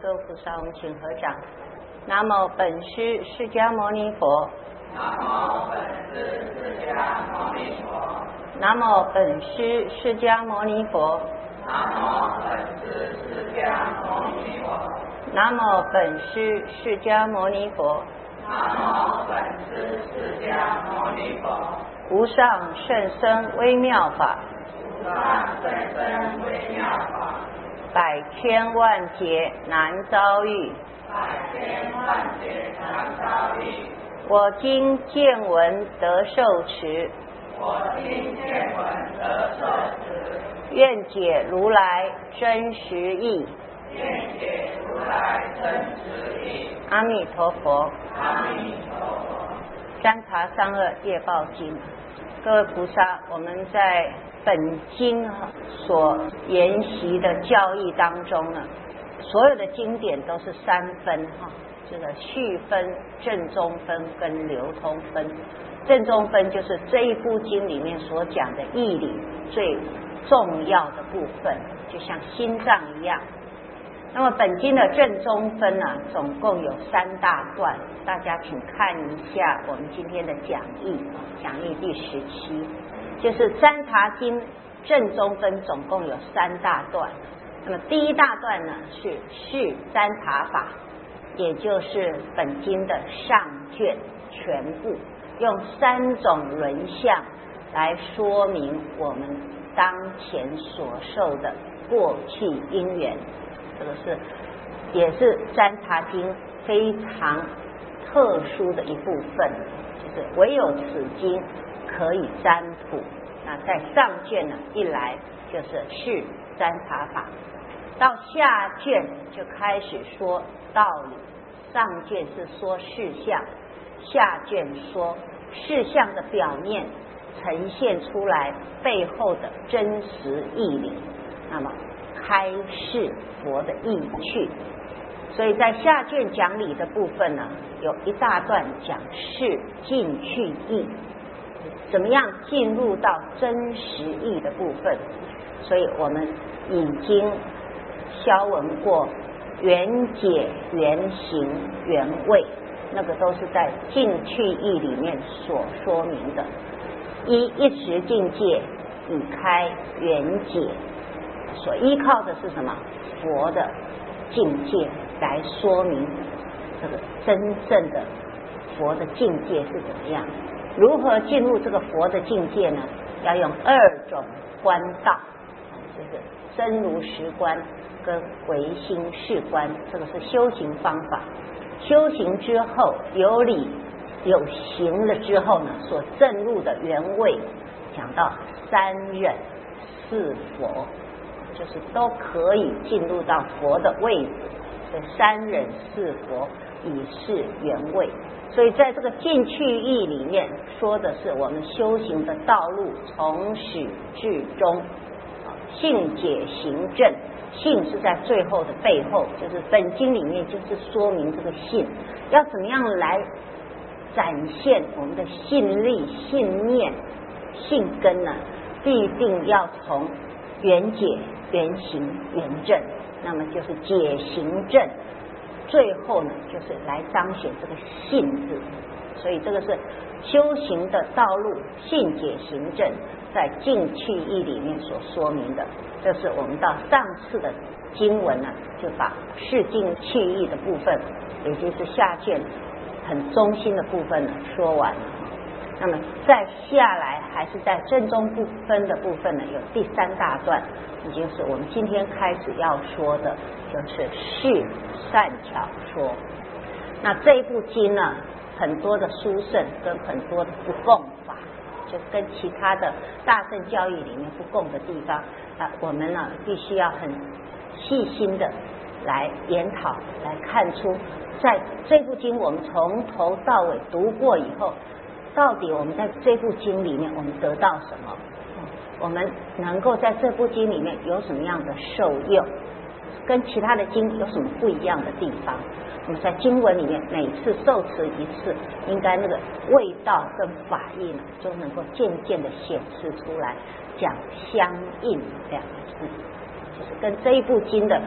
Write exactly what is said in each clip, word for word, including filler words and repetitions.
各位菩萨，我们请合掌。南无本师释迦牟尼佛。 南无本师释迦牟尼佛。 南无本师释迦牟尼佛。 南无本师释迦牟尼佛。 南无本师释迦牟尼佛。 南无本师释迦牟尼佛。 无上甚深微妙法。 无上甚深微妙法。 百千万劫难遭遇。 百千万劫难遭遇。 我今见闻得受持。 我今见闻得受持。 愿解如来真实义。 愿解如来真实义。 阿弥陀佛。 阿弥陀佛。 三茶三恶业报经，各位菩萨，我们在本经所研习的教义当中呢，所有的经典都是三分哈，这个序分、正中分跟流通分。正中分就是这一部经里面所讲的义理最重要的部分，就像心脏一样。那么本经的正中分呢、啊，总共有三大段，大家请看一下我们今天的讲义啊，讲义第十七，就是三茶经正中分总共有三大段。那么第一大段呢是释三茶法，也就是本经的上卷全部，用三种轮相来说明我们当前所受的过去因缘。这个是也是三茶经非常特殊的一部分，就是唯有此经可以占卜。那在上卷呢，一来就是释三茶法，到下卷就开始说道理。上卷是说事相，下卷说事相的表面呈现出来背后的真实义理，那么开示佛的意趣。所以在下卷讲理的部分呢，有一大段讲示进去义，怎么样进入到真实义的部分。所以我们已经消闻过缘解、缘行、缘位，那个都是在进去义里面所说明的。一一时境界以开缘解，所依靠的是什么？佛的境界来说明这个真正的佛的境界是怎么样。如何进入这个佛的境界呢？要用二种观道，就是真如实观跟唯心是观，这个是修行方法。修行之后有理有行了之后呢，所证入的原位，讲到三忍四佛，就是都可以进入到佛的位置。所以三忍四佛以是原位。所以在这个进去义里面说的是我们修行的道路从始至终，性解行正，性是在最后的背后，就是本经里面就是说明这个性要怎么样来展现我们的信力、信念、信根呢，必定要从缘解、缘行、缘正，那么就是解行正，最后呢就是来彰显这个信字。所以这个是修行的道路，信解行正在进去义里面所说明的。这是我们到上次的经文呢，就把释进去义的部分，也就是下卷很中心的部分呢说完了。那么再下来还是在正中部分的部分呢，有第三大段，也就是我们今天开始要说的，就是释善巧说。那这一部经呢，很多的殊胜跟很多的不共法，就跟其他的大乘教义里面不共的地方啊，我们呢必须要很细心的来研讨，来看出在这部经我们从头到尾读过以后，到底我们在这部经里面我们得到什么，我们能够在这部经里面有什么样的受用，跟其他的经有什么不一样的地方。我们在经文里面每次受持一次，应该那个味道跟法义呢，就能够渐渐的显示出来，讲相应两个字，就是跟这一部经的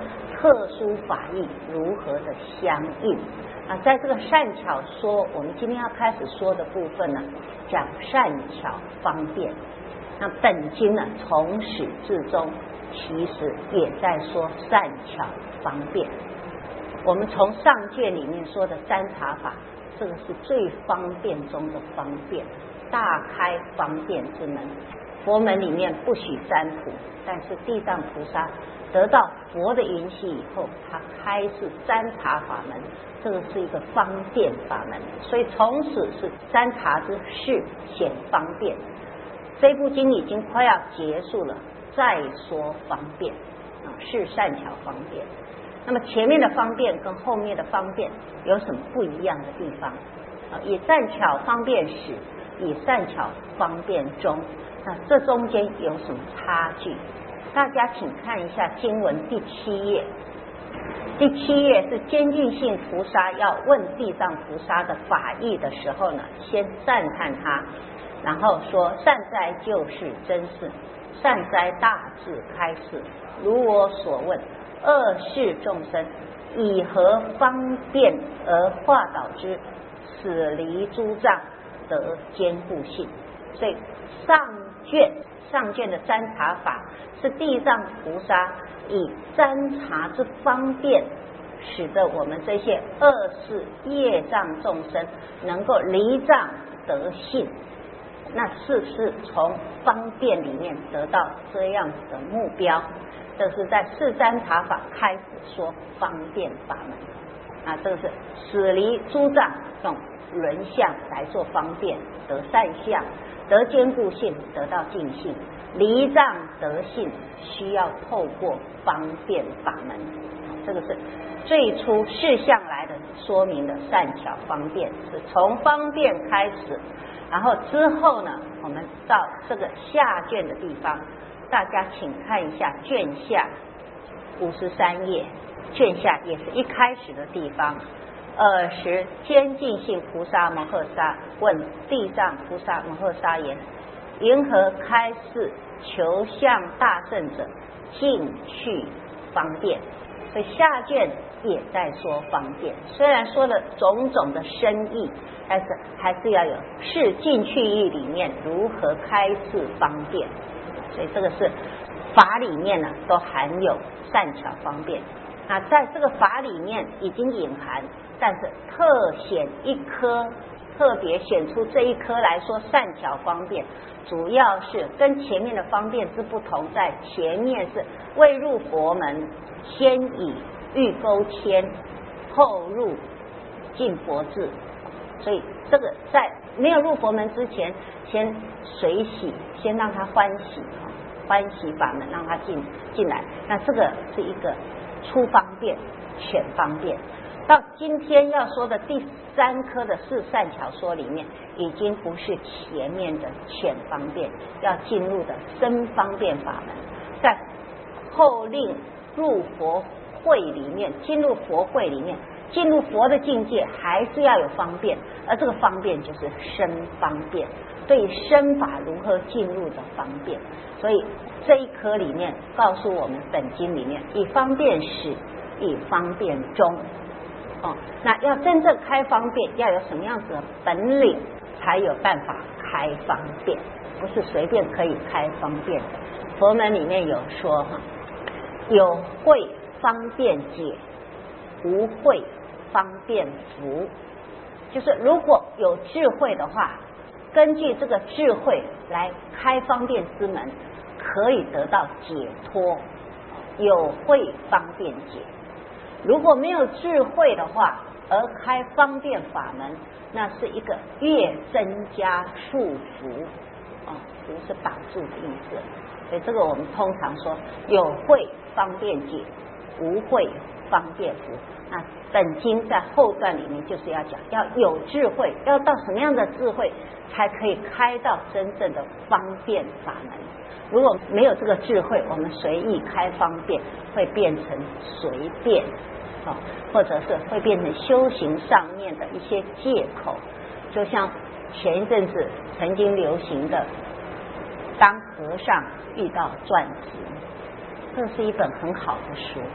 特殊法义如何的相应啊？在这个善巧说，我们今天要开始说的部分呢，讲善巧方便。那本经呢，从始至终其实也在说善巧方便。我们从上卷里面说的占察法，这个是最方便中的方便，大开方便之门。佛门里面不许占卜，但是地藏菩萨得到佛的允许以后，他开示占察法门，这个是一个方便法门，所以从此是占察之事显方便。这部经已经快要结束了，再说方便啊，是善巧方便。那么前面的方便跟后面的方便有什么不一样的地方啊？以善巧方便始，以善巧方便终，那这中间有什么差距？大家请看一下经文第七页。第七页是坚定性菩萨要问地藏菩萨的法义的时候呢，先赞叹他，然后说善哉就是真事，善哉大智开示，如我所问，恶世众生以何方便而化导之，使离诸障得坚固性。所以上卷上卷的占察法是地藏菩萨以占察之方便，使得我们这些恶世业障众生能够离障得性。那是不是从方便里面得到这样子的目标？这是在四占察法开始说方便法门啊，这个是使离诸障，用轮相来做方便，得善相，得坚固性，得到净性。离障得性需要透过方便法门，这个是最初事项来的说明的善巧方便，是从方便开始。然后之后呢，我们到这个下卷的地方，大家请看一下卷下五十三页，卷下也是一开始的地方。尔时坚净性菩萨摩诃萨问地藏菩萨摩诃萨言：云何开示求向大圣者尽去方便？所以下卷也在说方便，虽然说了种种的深意，但是还是要有是尽去意里面如何开示方便。所以这个是法里面呢都含有善巧方便。那在这个法里面已经隐含，但是特显一科，特别显出这一科来说善巧方便，主要是跟前面的方便之不同，在前面是未入佛门，先以欲钩牵，后入进佛智。所以这个在没有入佛门之前，先随喜，先让他欢喜，欢喜法门让他进进来。那这个是一个初方便、浅方便。到今天要说的第三科的四善巧说里面，已经不是前面的浅方便，要进入的深方便法门。在后令入佛会里面，进入佛会里面，进入佛的境界，还是要有方便，而这个方便就是深方便，对深法如何进入的方便。所以这一科里面告诉我们，本经里面以方便始，以方便终。哦，那要真正开方便，要有什么样子的本领，才有办法开方便，不是随便可以开方便的。佛门里面有说哈，有慧方便解，无慧方便服。就是如果有智慧的话，根据这个智慧来开方便之门，可以得到解脱。有慧方便解。如果没有智慧的话，而开方便法门，那是一个越增加束缚啊，不是绑住的意思。所以这个我们通常说有慧方便解，无慧方便服。那本经在后段里面就是要讲，要有智慧，要到什么样的智慧才可以开到真正的方便法门。如果没有这个智慧，我们随意开方便，会变成随便。哦，或者是会变成修行上面的一些借口，就像前一阵子曾经流行的当和尚遇到钻石，这是一本很好的书，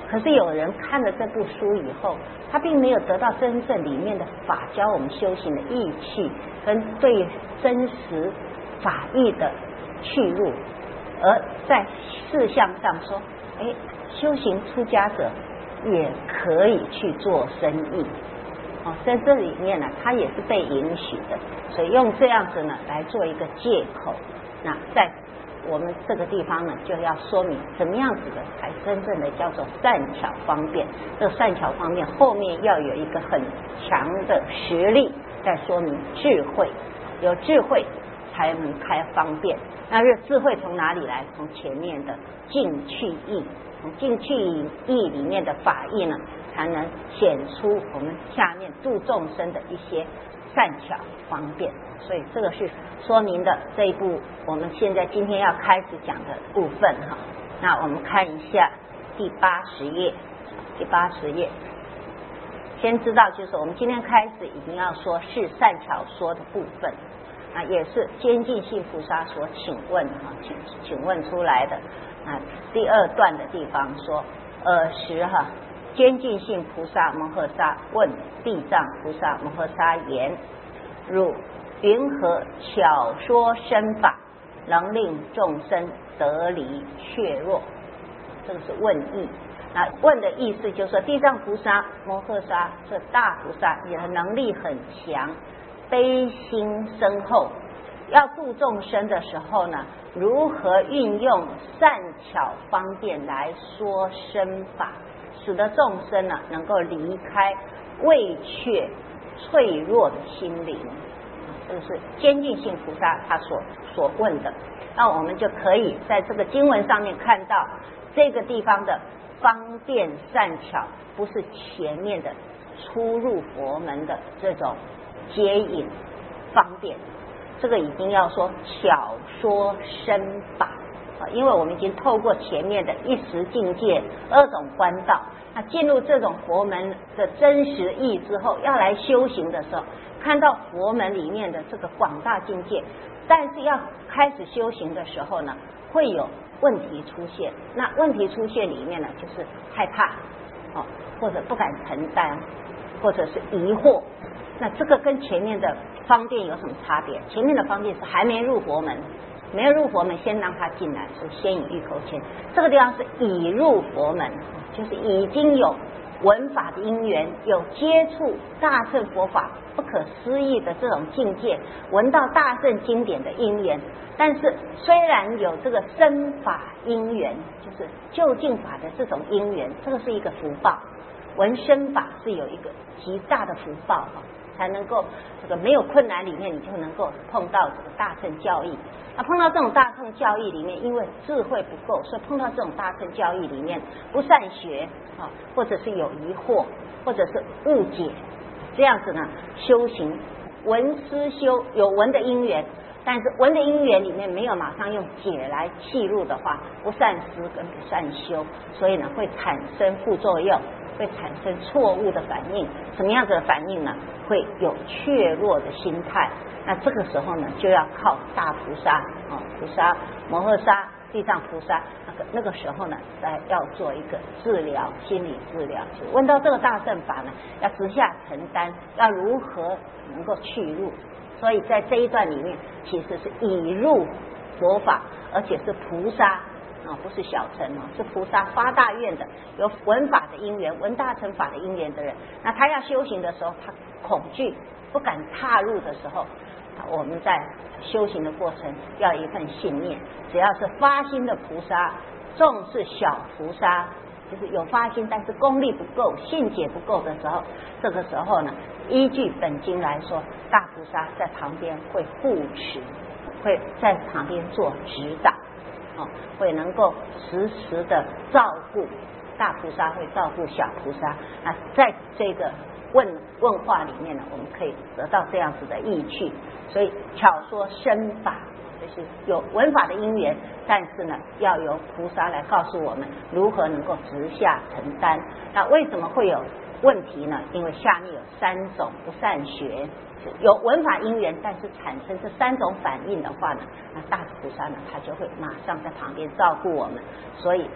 可是有人看了这部书以后，他并没有得到真正里面的法教我们修行的义气跟对真实法义的去入，而在事项上说，哎，修行出家者也可以去做生意。哦，在这里面呢，它也是被允许的，所以用这样子呢来做一个借口。那在我们这个地方呢，就要说明怎么样子的才真正的叫做善巧方便。这个善巧方便后面要有一个很强的实力，在说明智慧，有智慧才能开方便。那这智慧从哪里来？从前面的净去义，从净去义里面的法义呢，才能显出我们下面度众生的一些善巧方便。所以这个是说明的这一部我们现在今天要开始讲的部分哈。那我们看一下第八十页，第八十页，先知道就是我们今天开始已经要说是善巧说的部分，啊，也是监禁性菩萨所请问哈，请请问出来的。啊，第二段的地方说，尔时哈，监禁性菩萨摩诃萨问地藏菩萨摩诃萨言：汝云何巧说身法，能令众生得离怯弱？这个是问意。那问的意思就是说，地藏菩萨摩诃萨这大菩萨也的能力很强，悲心深厚，要度众生的时候呢，如何运用善巧方便来说身法，使得众生呢能够离开畏怯脆弱的心灵。这个是监禁性菩萨他所所问的。那我们就可以在这个经文上面看到这个地方的方便善巧，不是前面的出入佛门的这种接引方便，这个已经要说巧说身法，因为我们已经透过前面的一时境界二种观道，那进入这种佛门的真实义之后，要来修行的时候，看到佛门里面的这个广大境界，但是要开始修行的时候呢，会有问题出现。那问题出现里面呢，就是害怕哦，或者不敢承担，或者是疑惑。那这个跟前面的方便有什么差别？前面的方便是还没入佛门，没有入佛门，先让他进来，是先以欲口牵。这个地方是已入佛门，就是已经有闻法的因缘，有接触大乘佛法不可思议的这种境界，闻到大乘经典的因缘。但是虽然有这个身法因缘，就是究竟法的这种因缘，这个是一个福报。闻身法是有一个极大的福报，才能够这个没有困难里面，你就能够碰到这个大乘教义。那碰到这种大乘教义里面，因为智慧不够，所以碰到这种大乘教义里面不善学啊，或者是有疑惑，或者是误解，这样子呢，修行闻思修有闻的因缘，但是闻的因缘里面没有马上用解来契入的话，不善思跟不善修，所以呢会产生副作用，会产生错误的反应。什么样子的反应呢？会有怯弱的心态。那这个时候呢，就要靠大菩萨哦，菩萨摩诃萨、地藏菩萨，那个那个时候呢，来要做一个治疗，心理治疗。就问到这个大乘法呢，要直下承担，要如何能够去入。所以在这一段里面，其实是已入佛法，而且是菩萨啊，不是小乘哦，是菩萨发大愿的，有闻法的因缘，闻大乘法的因缘的人。那他要修行的时候，他恐惧不敢踏入的时候，我们在修行的过程要有一份信念，只要是发心的菩萨，纵是小菩萨，就是有发心但是功力不够，信解不够的时候，这个时候呢，依据本经来说，大菩萨在旁边会护持，会在旁边做指导，哦，会能够时时的照顾。大菩萨会照顾小菩萨。那在这个问问话里面呢，我们可以得到这样子的意趣。所以巧说身法，就是有闻法的因缘，但是呢，要由菩萨来告诉我们如何能够直下承担。那为什么会有问题呢？因为下面有三种不善学，有闻法因缘，但是产生这三种反应的话呢，那大菩萨呢，他就会马上在旁边照顾我们。所以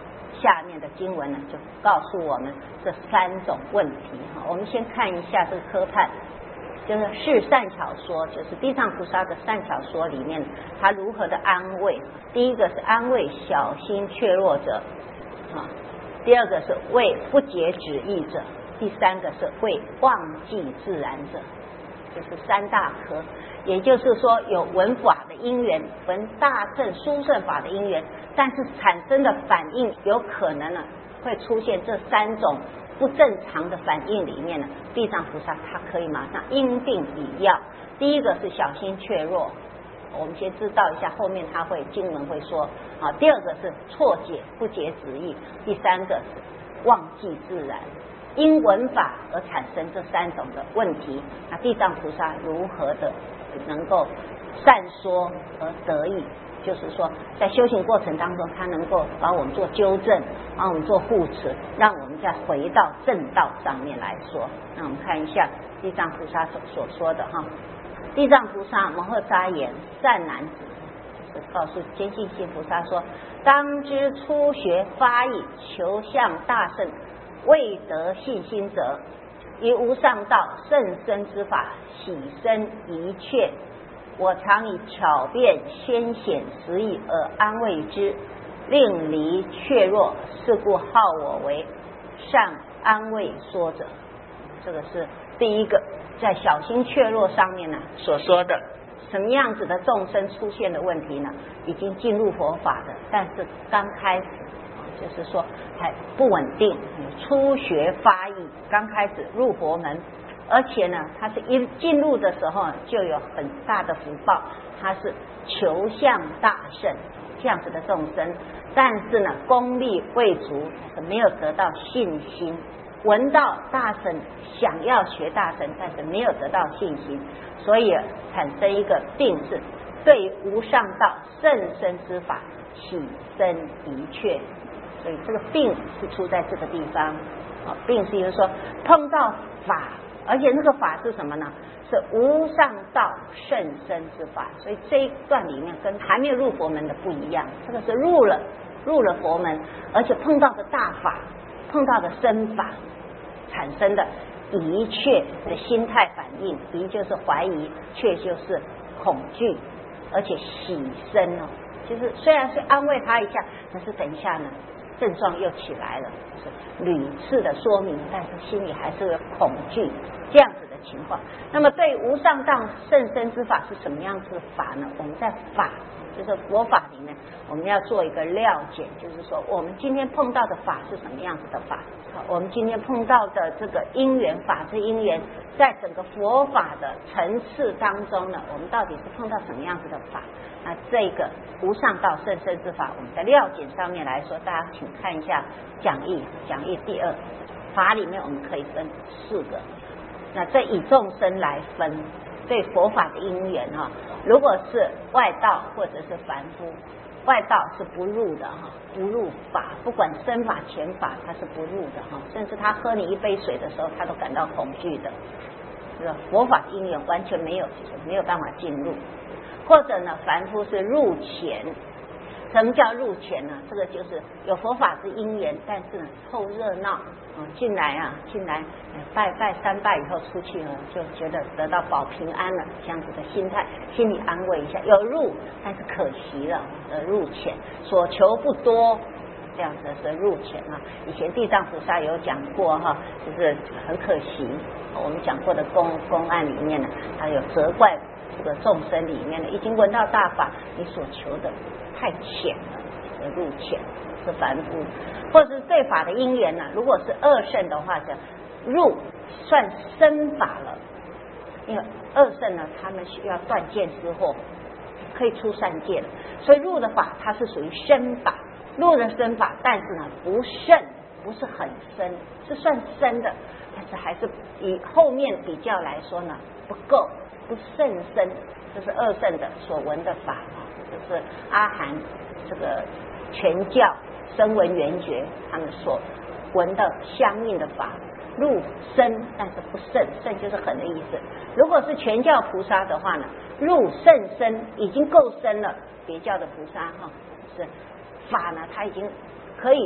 下面的经文呢，就告诉我们这三种问题哈。我们先看一下这个科判，就是是善巧说，就是地藏菩萨的善巧说里面，他如何的安慰。第一个是安慰小心怯弱者啊，第二个是为不解旨意者，第三个是为忘记自然者，就是三大科。也就是说，有闻法的因缘，闻大乘殊胜法的因缘，但是产生的反应有可能呢会出现这三种不正常的反应里面呢，地藏菩萨他可以马上因病以药。第一个是小心怯弱，我们先知道一下，后面他会经文会说啊。第二个是错解不解旨意，第三个是忘记自然。因闻法而产生这三种的问题，那地藏菩萨如何的能够善说而得益？就是说，在修行过程当中，他能够把我们做纠正，帮我们做护持，让我们再回到正道上面来说。那我们看一下地藏菩萨所所说的哈，地藏菩萨摩诃迦言：善男子，就是告诉坚信心菩萨说，当知初学发意求向大圣，未得信心者，以无上道甚深之法喜生一切。我常以巧辩先显实义而安慰之，令离怯弱，是故号我为善安慰说者。这个是第一个在小心怯弱上面呢所说的。什么样子的众生出现的问题呢？已经进入佛法的，但是刚开始就是说还不稳定，初学发意，刚开始入佛门，而且呢，他是一进入的时候就有很大的福报，他是求向大圣这样子的众生，但是呢，功力未足，是没有得到信心。闻到大乘想要学大乘，但是没有得到信心，所以产生一个病是对无上道甚深之法起生疑怯。所以这个病是出在这个地方啊，病是就是说碰到法，而且那个法是什么呢？是无上道甚深之法。所以这一段里面跟还没有入佛门的不一样，这个是入了入了佛门，而且碰到的大法，碰到的深法，产生的疑怯的心态反应，疑就是怀疑，怯就是恐惧，而且喜生哦，就是虽然是安慰他一下，但是等一下呢，症状又起来了，就是屡次的说明，但是心里还是有恐惧这样子的情况。那么对无上道甚深之法是什么样子的法呢？我们在法就是佛法里面，我们要做一个料解，就是说我们今天碰到的法是什么样子的法？我们今天碰到的这个因缘法之因缘，在整个佛法的层次当中呢，我们到底是碰到什么样子的法？那这个无上道甚深之法，我们在料解上面来说，大家请看一下讲义，讲义第二法里面我们可以分四个，那这以众生来分，对佛法的因缘哈，如果是外道或者是凡夫，外道是不入的哈，不入法，不管深法浅法，他是不入的哈，甚至他喝你一杯水的时候，他都感到恐惧的。是吧？佛法的因缘完全没有，就是没有办法进入。或者呢，凡夫是入浅。什么叫入浅呢？这个就是有佛法之因缘，但是呢凑热闹啊，进来啊，进来拜拜三拜以后出去了，就觉得得到保平安了，这样子的心态，心里安慰一下。有入，但是可惜了，呃，入浅，所求不多，这样子是入浅啊。以前地藏菩萨有讲过哈，就是很可惜，我们讲过的公公案里面呢，他有责怪这个众生里面呢，已经闻到大法，你所求的太浅了，入浅是凡夫，或者是对法的因缘呢，如果是二圣的话，叫入算深法了。因为二圣呢，他们需要断见思惑，可以出三界了，所以入的法它是属于深法，入的深法，但是呢不甚，不是很深，是算深的，但是还是以后面比较来说呢不够，不甚深，这是二圣的所闻的法啊，就是阿含这个全教声闻缘觉他们所闻的相应的法，入深但是不甚，甚就是很的意思。如果是全教菩萨的话呢，入甚深，已经够深了。别教的菩萨哈，是法呢，他已经可以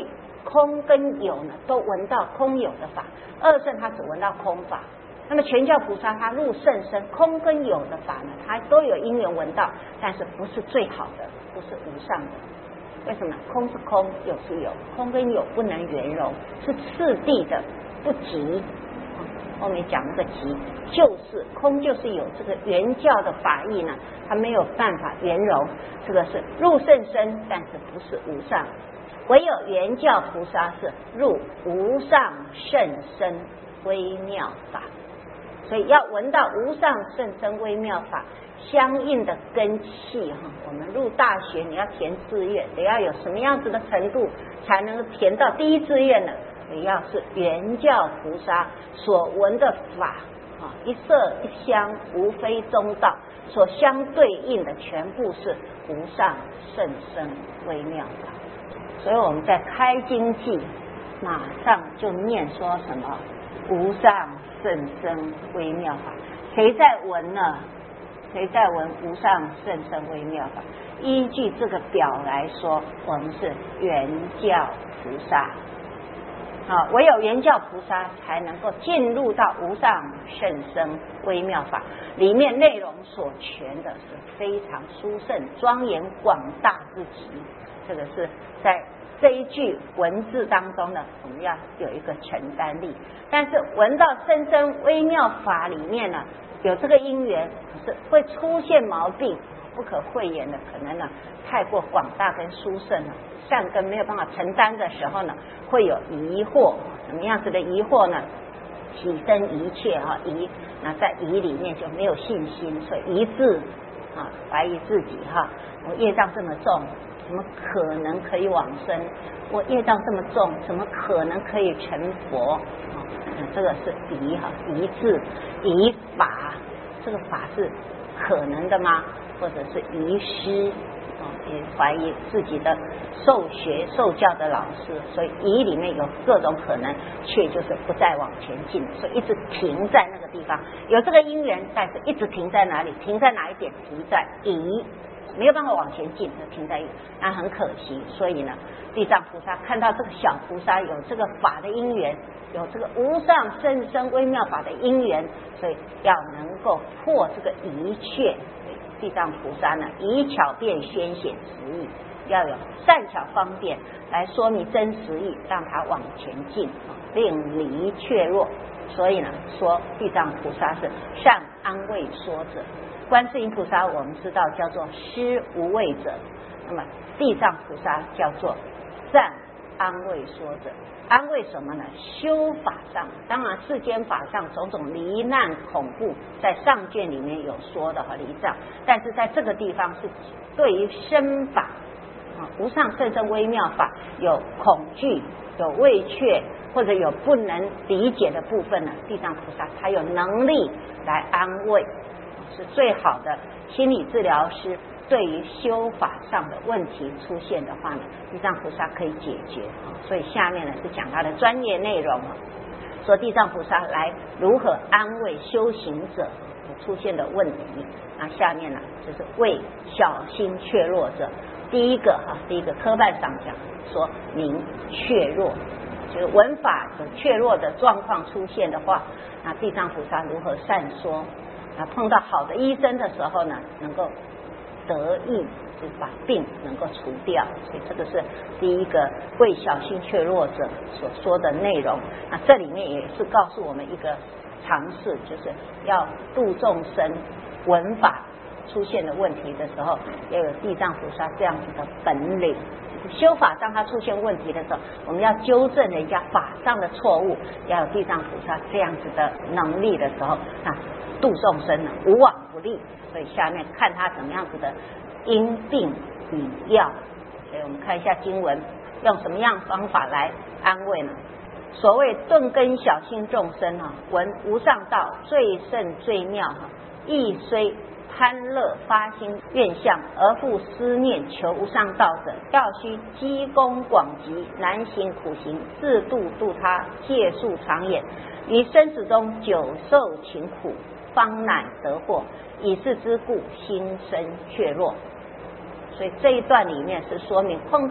空跟有呢都闻到空有的法，二圣他只闻到空法。那么全教菩萨他入甚深，空跟有的法呢，他都有因缘闻到，但是不是最好的，不是无上的。为什么？空是空，有是有，空跟有不能圆融，是次第的，不及。后面讲那个极，就是空就是有，这个原教的法义呢，它没有办法圆融，这个是入甚深，但是不是无上。唯有原教菩萨是入无上甚深微妙法，所以要闻到无上甚深微妙法相应的根器哈。我们入大学你要填志愿，得要有什么样子的程度才能填到第一志愿呢？也要是原教菩萨所闻的法啊，一色一香无非中道，所相对应的全部是无上甚深微妙法。所以我们在开经记马上就念说什么无上甚深微妙法，谁在闻呢？谁在闻无上甚深微妙法？依据这个表来说，我们是原教菩萨。啊，唯有原教菩萨才能够进入到无上甚深微妙法里面，内容所全的是非常殊胜庄严广大之极。这个是在这一句文字当中呢，我们要有一个承担力。但是闻到深深微妙法里面呢，有这个因缘，可是会出现毛病，不可讳言的，可能呢太过广大跟殊胜了，善根没有办法承担的时候呢，会有疑惑。什么样子的疑惑呢？起生疑切哈，疑那在疑里面就没有信心，所以疑自啊怀疑自己哈，我业障这么重，怎么可能可以往生？我业障这么重，怎么可能可以成佛？啊，这个是疑哈，疑自疑法，这个法是可能的吗？或者是遗失？也怀疑自己的受学受教的老师，所以疑里面有各种可能，却就是不再往前进，所以一直停在那个地方。有这个因缘，但是一直停在哪里？停在哪一点？停在疑，没有办法往前进，就停在疑，那很可惜。所以呢，地藏菩萨看到这个小菩萨有这个法的因缘，有这个无上甚深微妙法的因缘，所以要能够破这个疑却。地藏菩萨呢，以巧辩宣显实义，要有善巧方便来说明真实义，让他往前进，令离却弱。所以呢，说地藏菩萨是善安慰说者，观世音菩萨我们知道叫做施无畏者，那么地藏菩萨叫做善安慰说者。安慰什么呢？修法上，当然世间法上种种离难恐怖，在上卷里面有说的哈离障，但是在这个地方是对于身法啊无上甚深微妙法有恐惧、有畏怯或者有不能理解的部分呢，地藏菩萨他有能力来安慰，是最好的心理治疗师。对于修法上的问题出现的话呢，地藏菩萨可以解决。所以下面呢是讲他的专业内容，说地藏菩萨来如何安慰修行者出现的问题。那下面呢就是为小心怯弱者。第一个哈，第一个科办上讲说明怯弱，就是闻法有怯弱的状况出现的话，那地藏菩萨如何善说？那碰到好的医生的时候呢，能够得意，就是把病能够除掉。所以这个是第一个为小心怯弱者所说的内容。那这里面也是告诉我们一个常识，就是要度众生闻法出现的问题的时候，要有地藏菩萨这样子的本领。修法上他出现问题的时候，我们要纠正人家法上的错误，要有地藏菩萨这样子的能力的时候，那度众生呢无往不利。所以下面看他怎么样子的因病与药。所以我们看一下经文，用什么样方法来安慰呢？所谓顿根小心众生啊，闻无上道最胜最妙哈，亦虽贪乐发心愿相，而复思念求无上道者，要须积功广集，难行苦行，自度度他，戒术长远，于生死中久受勤苦，方乃得获。以是之故，心生怯弱。所以这一段里面是说明碰到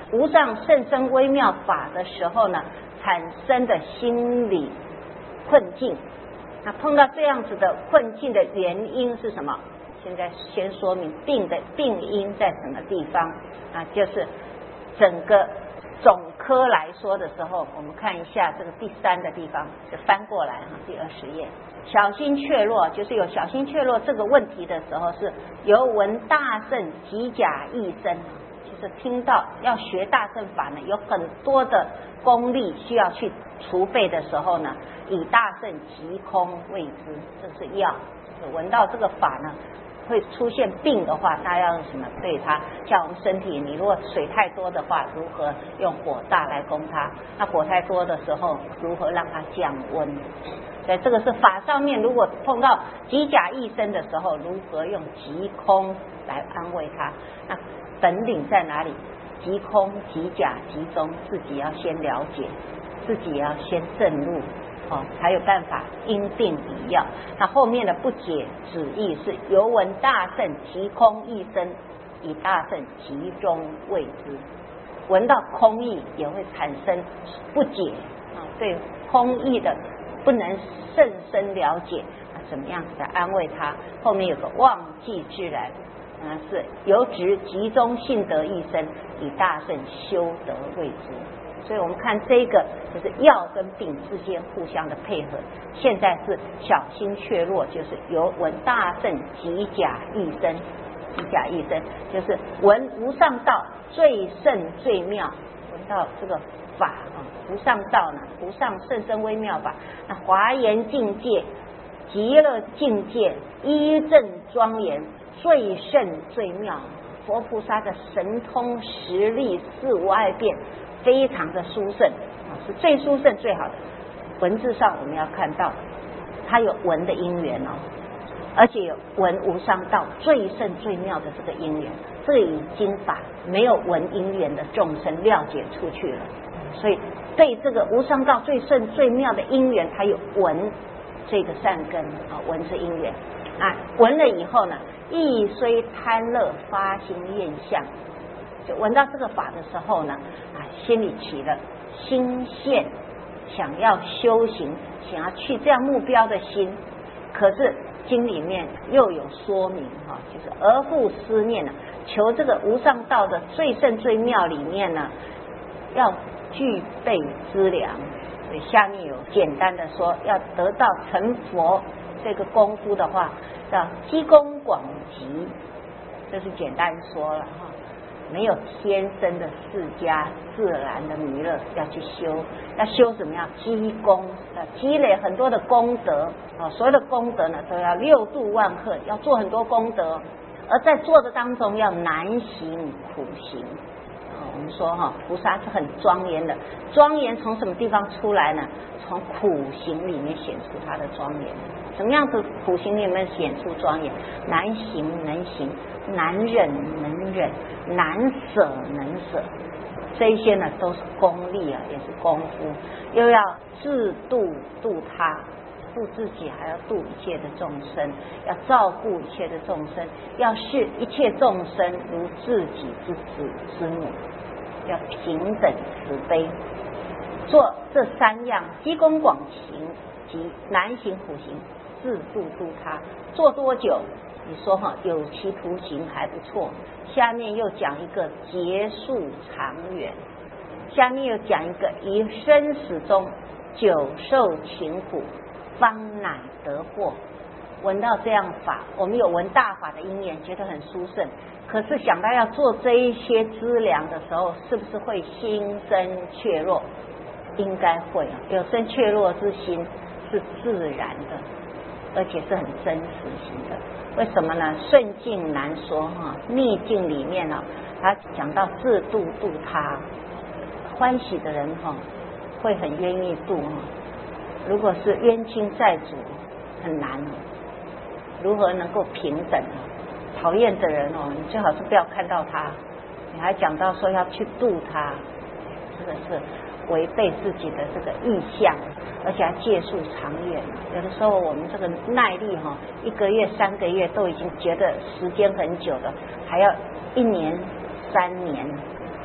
无上甚深微妙法的时候呢，产生的心理困境。那碰到这样子的困境的原因是什么？现在先说明病的病因在什么地方啊？就是整个总科来说的时候，我们看一下这个第三的地方，就翻过来哈，第二十页。小心怯弱，就是有小心怯弱这个问题的时候，是由闻大乘即假意生。就是听到要学大乘法呢，有很多的功力需要去储备的时候呢，以大乘即空谓之，这是要闻到这个法呢会出现病的话，那要用什么对它？像我们身体，你如果水太多的话，如何用火大来攻它？那火太多的时候，如何让它降温？所以这个是法上面，如果碰到即假意生的时候，如何用即空来安慰它？那本领在哪里？即空、即假、即中，自己要先了解，自己要先证入。哦，才有办法因病以药。那后面的不解旨意是由闻大乘即空意生，以大乘即中谓之。闻到空义也会产生不解啊，对空义的不能甚深了解，那怎么样子来安慰他？后面有个忘记自然，啊，是由直集中性德一生，以大乘修德谓之。所以我们看这个就是药跟病之间互相的配合。现在是小心怯弱，就是由闻大乘即假意生，即假意生就是闻无上道最胜最妙，闻到这个法啊，无上道呢，无上甚深微妙法，那华严境界、极乐境界一正庄严，最胜最妙。佛菩萨的神通实力四无碍变，非常的殊胜啊，是最殊胜最好的。文字上我们要看到，它有闻的因缘哦，而且有闻无上道最胜最妙的这个因缘，这个以经法没有闻因缘的众生了解出去了，所以对这个无上道最胜最妙的因缘，它有闻这个善根啊，闻是因缘啊，闻了以后呢，亦虽贪乐发心厌相。就闻到这个法的时候呢，啊，心里起了心现，想要修行，想要去这样目标的心，可是经里面又有说明哈，就是而复思念呢，求这个无上道的最胜最妙里面呢，要具备资粮。所以下面有简单的说，要得到成佛这个功夫的话，叫积功广集，这是简单说了哈。没有天生的释迦自然的弥勒，要去修，要修什么样？积功，要积累很多的功德啊！所有的功德呢，都要六度万壑，要做很多功德，而在做的当中要难行苦行啊！我们说哈，菩萨是很庄严的，庄严从什么地方出来呢？从苦行里面显出它的庄严。什么样子苦行里面显出庄严？难行能行，难忍能忍，难舍能舍，这一些呢都是功力啊，也是功夫，又要自度度他，度自己还要度一切的众生，要照顾一切的众生，要视一切众生如自己之子之母，要平等慈悲，做这三样积功广行及难行苦行，自度度他，做多久？你说哈，有期徒刑还不错。下面又讲一个结束长远，下面又讲一个以生死中久受勤苦，方乃得获。闻到这样法，我们有闻大法的因缘，觉得很殊胜。可是想到要做这一些资粮的时候，是不是会心生怯弱？应该会啊，有生怯弱之心是自然的，而且是很真实性的。为什么呢？顺境难说哈，逆境里面呢、啊，他讲到自度度他，欢喜的人哈、啊，会很愿意度哈。如果是冤亲债主，很难。如何能够平等？讨厌的人哦，你最好是不要看到他。你还讲到说要去度他，这个是违背自己的这个意向，而且还借数长远。有的时候我们这个耐力哈，一个月、三个月都已经觉得时间很久了，还要一年、三年，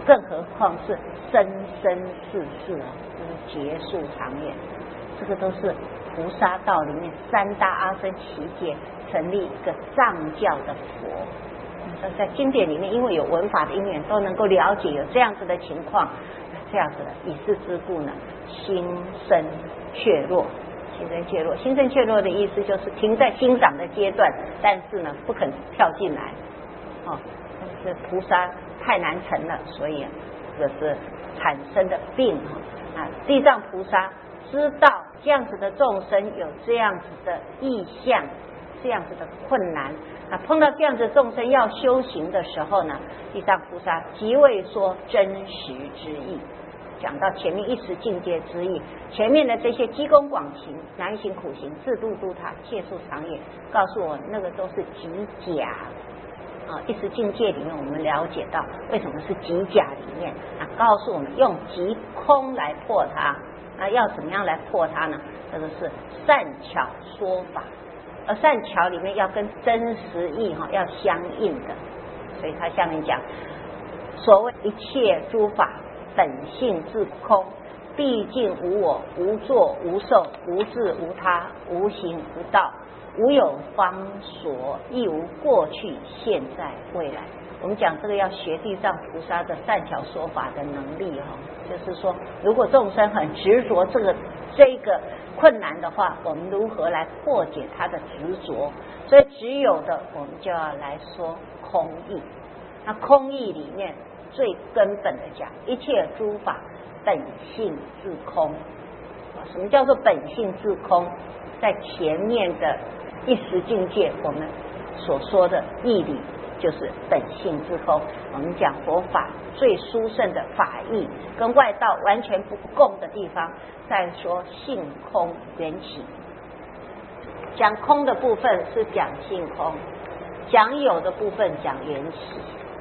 更何况是生生世世啊，就是结束长远。这个都是菩萨道里面三大阿僧祇劫成立一个藏教的佛。在经典里面，因为有文法的因缘，都能够了解有这样子的情况。这样子的，以是之故呢，心生怯弱。心生怯弱，心生怯弱的意思就是停在欣赏的阶段，但是呢不肯跳进来。哦，但是菩萨太难成了，所以这是产生的病啊。地藏菩萨知道这样子的众生有这样子的意向，这样子的困难啊，碰到这样子的众生要修行的时候呢，地藏菩萨即为说真实之意。讲到前面一时境界之意，前面的这些积功广行、难行苦行、自度度他、切数长远，告诉我那个都是极假啊！一时境界里面，我们了解到为什么是极假里面啊，告诉我们用极空来破它。那要怎么样来破它呢？这个是善巧说法，而善巧里面要跟真实义哈要相应的，所以他下面讲，所谓一切诸法本性自空，毕竟无我、无作、无受、无智、无他、无形、无道，无有方所，亦无过去、现在、未来。我们讲这个要学地藏菩萨的善巧说法的能力哈，就是说，如果众生很执着这个这个困难的话，我们如何来破解他的执着？所以只有的，我们就要来说空义。那空义里面，最根本的讲，一切诸法本性自空。什么叫做本性自空？在前面的一时境界，我们所说的义理就是本性自空。我们讲佛法最殊胜的法义，跟外道完全不共的地方，在说性空缘起。讲空的部分是讲性空，讲有的部分讲缘起。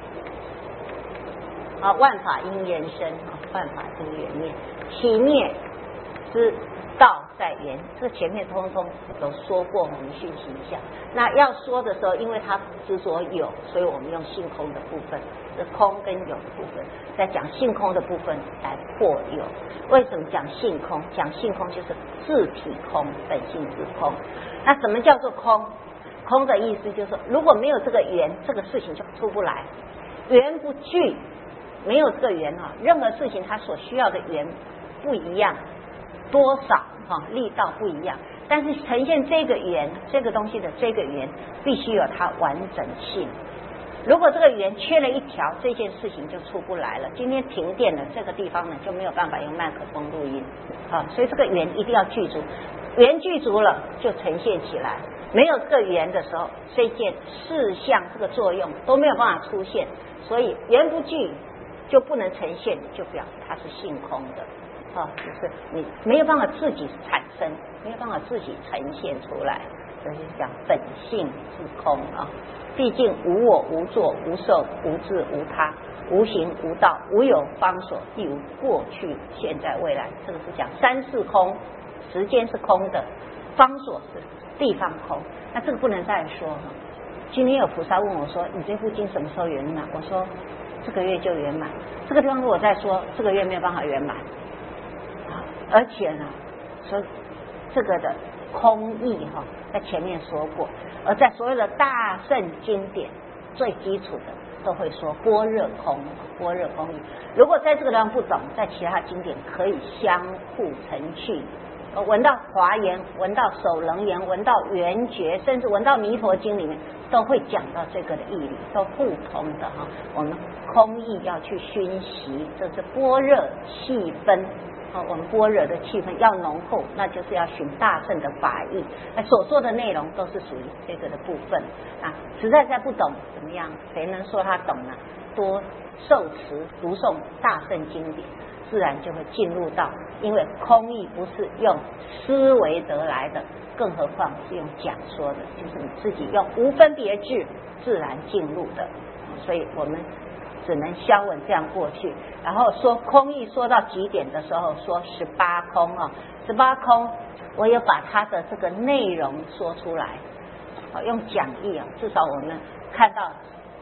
啊，万法因缘生，啊，万法因缘灭，起灭之道在缘。这前面通通都说过，我们讯息一下。那要说的时候，因为它执着有，所以我们用性空的部分，这空跟有的部分，在讲性空的部分来破有。为什么讲性空？讲性空就是自体空，本性自空。那什么叫做空？空的意思就是说，如果没有这个缘，这个事情就出不来。缘不具。没有这个缘啊，任何事情它所需要的缘不一样，多少哈力道不一样，但是呈现这个缘这个东西的这个缘必须有它完整性。如果这个缘缺了一条，这件事情就出不来了。今天停电了，这个地方呢就没有办法用麦克风录音啊，所以这个缘一定要具足，缘具足了就呈现起来。没有这个缘的时候，这件事项这个作用都没有办法出现，所以缘不具。就不能呈现，就表示它是性空的，啊，就是你没有办法自己产生，没有办法自己呈现出来，所以讲本性自空啊。毕竟无我、无作、无受、无智、无他、无形、无道，无有方所，亦无过去、现在、未来。这个是讲三世空，时间是空的，方所是地方空。那这个不能再说哈。今天有菩萨问我说：“你这部经什么时候圆满？”我说。这个月就圆满，这个地方如果再说这个月没有办法圆满，而且呢，说这个的空义哈，在前面说过，而在所有的大圣经典最基础的都会说般若空，般若空义。如果在这个地方不懂，在其他经典可以相互成趣。闻到华严，闻到首楞严，闻到圆觉，甚至闻到弥陀经里面都会讲到这个的义理，都互通的哈。我们空义要去熏习，这是般若气氛啊。我们般若的气氛要浓厚，那就是要寻大圣的法义。那所说的内容都是属于这个的部分啊。实在再不懂怎么样？谁能说他懂呢？多受持读诵大圣经典。自然就会进入到，因为空义不是用思维得来的，更何况是用讲说的，就是你自己用无分别智自然进入的，所以我们只能消稳这样过去。然后说空义说到极点的时候，说十八空啊，十八空，我也把它的这个内容说出来，用讲义啊，至少我们看到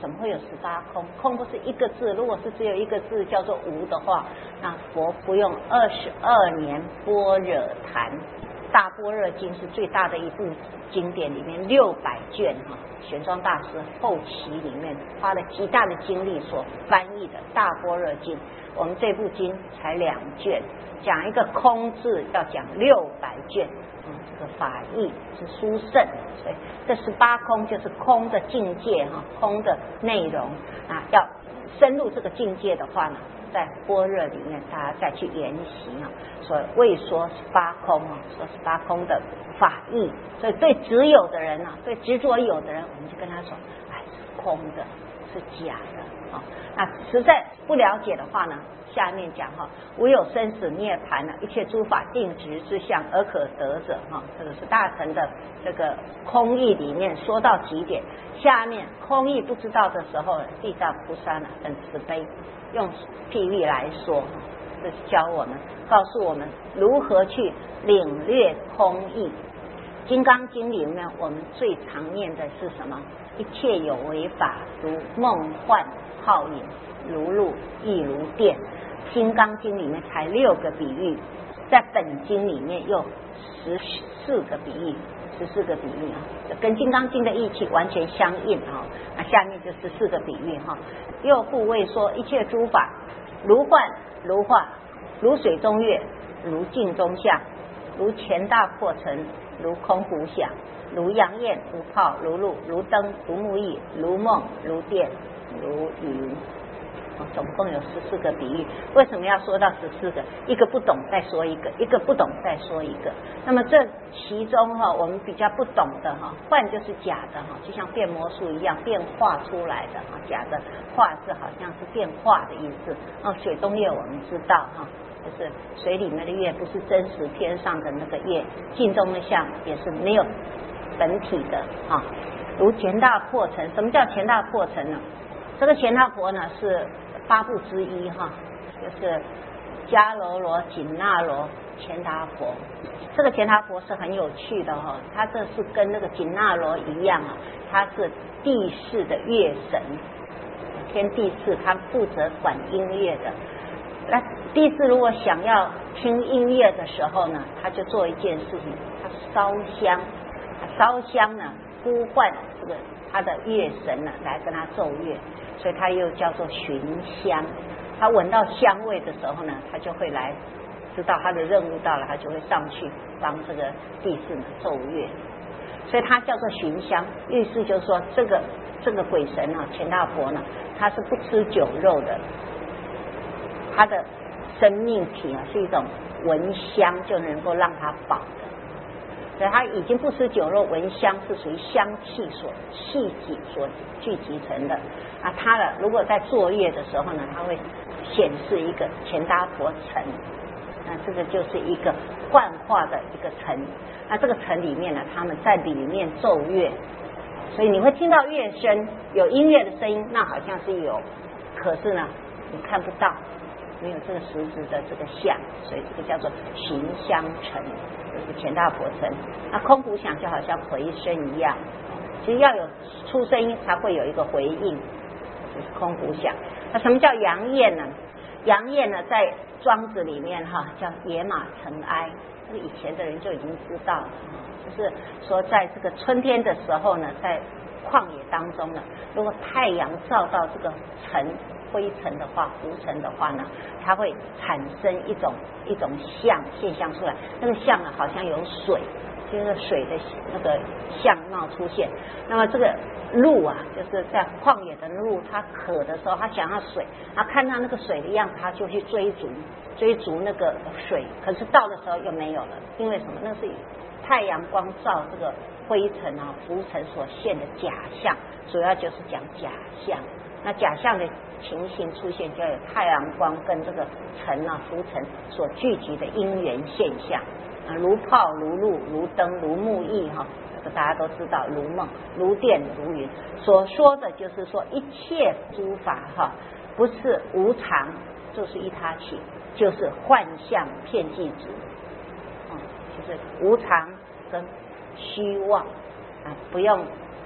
怎么会有十八空？空不是一个字，如果是只有一个字叫做无的话，那佛不用二十二年般若谈。大般若经是最大的一部经典，里面六百卷哈，玄奘大师后期里面花了极大的精力所翻译的大般若经。我们这部经才两卷，讲一个空字要讲六百卷，嗯，这个法义是殊胜，所以这十八空就是空的境界哈，空的内容啊，要深入这个境界的话呢，在般若里面大家再去研习啊，所以未说十八空啊，说十八空的法义，所以对执有的人啊，对执着有的人，我们就跟他说，哎，是空的，是假的啊。那实在不了解的话呢，下面讲哈，唯有生死涅槃呢，一切诸法定值之相而可得者哈，这个是大乘的这个空义里面说到极点。下面空义不知道的时候，地藏菩萨呢很慈悲，用譬喻来说，这是教我们，告诉我们如何去领略空义。金刚经里面我们最常念的是什么？一切有为法，如梦幻泡影，如露亦如电。金刚经里面才六个比喻，在本经里面又十四个比喻，十四个比喻啊，跟金刚经的义气完全相应啊。那下面就十四个比喻哈。又复谓说，一切诸法如幻如化，如水中月，如镜中像，如钱大破尘，如空谷响，如阳焰，如泡，如露，如灯，如木易，如梦，如电，如云。总共有十四个比喻，为什么要说到十四个？一个不懂再说一个，一个不懂再说一个。那么这其中哈，我们比较不懂的哈，幻就是假的哈，就像变魔术一样变化出来的哈，假的化是好像是变化的意思。哦，水中月我们知道哈，就是水里面的月不是真实天上的那个月，镜中的像也是没有本体的啊。如钱大破尘，什么叫钱大破尘呢？这个钱大婆呢是八部之一哈，就是迦楼罗、紧那罗、钱达婆。这个钱达婆是很有趣的哈，他这是跟那个紧那罗一样啊，他是地势的乐神，天地士，他负责管音乐的。那地士如果想要听音乐的时候呢，他就做一件事情，他烧香，烧香呢呼唤这个他的乐神呢来跟他奏乐。所以它又叫做寻香，他闻到香味的时候呢，他就会来知道他的任务到了，他就会上去帮这个地士呢奏乐，所以它叫做寻香。意思就是说，这个这个鬼神啊，钱大婆呢，他是不吃酒肉的，他的生命体啊是一种闻香就能够让他饱的。所以他已经不吃酒肉，闻香是属于香气所气体所聚集成的。啊，他的如果在作业的时候呢，他会显示一个钱达婆尘，那这个就是一个幻化的一个尘。那这个尘里面呢，他们在里面奏乐，所以你会听到乐声，有音乐的声音，那好像是有，可是呢，你看不到，没有这个实质的这个像，所以这个叫做寻香尘。就是钱大婆尘，那空谷响就好像回声一样，其实要有出声音才会有一个回应，就是空谷响。那什么叫阳焰呢？阳焰呢，在庄子里面哈叫野马尘埃，这个以前的人就已经知道了，就是说在这个春天的时候呢，在旷野当中呢，如果太阳照到这个尘灰尘的话，浮尘的话呢，它会产生一种一种象现象出来。那个象呢，好像有水，就是水的那个相貌出现。那么这个鹿啊，就是在旷野的鹿，它渴的时候，它想要水，它看到那个水的样子，它就去追逐追逐那个水。可是到的时候又没有了，因为什么？那是太阳光照这个灰尘啊、浮尘所现的假象，主要就是讲假象。那假象的情形出现，就要有太阳光跟这个尘啊、浮尘所聚集的因缘现象啊，如泡、如露、如灯、如木易哈，这个大家都知道，如梦、如电、如云。所说的就是说，一切诸法哈，不是无常，就是一他起，就是幻象遍计执，嗯，就是无常跟虚妄啊，不用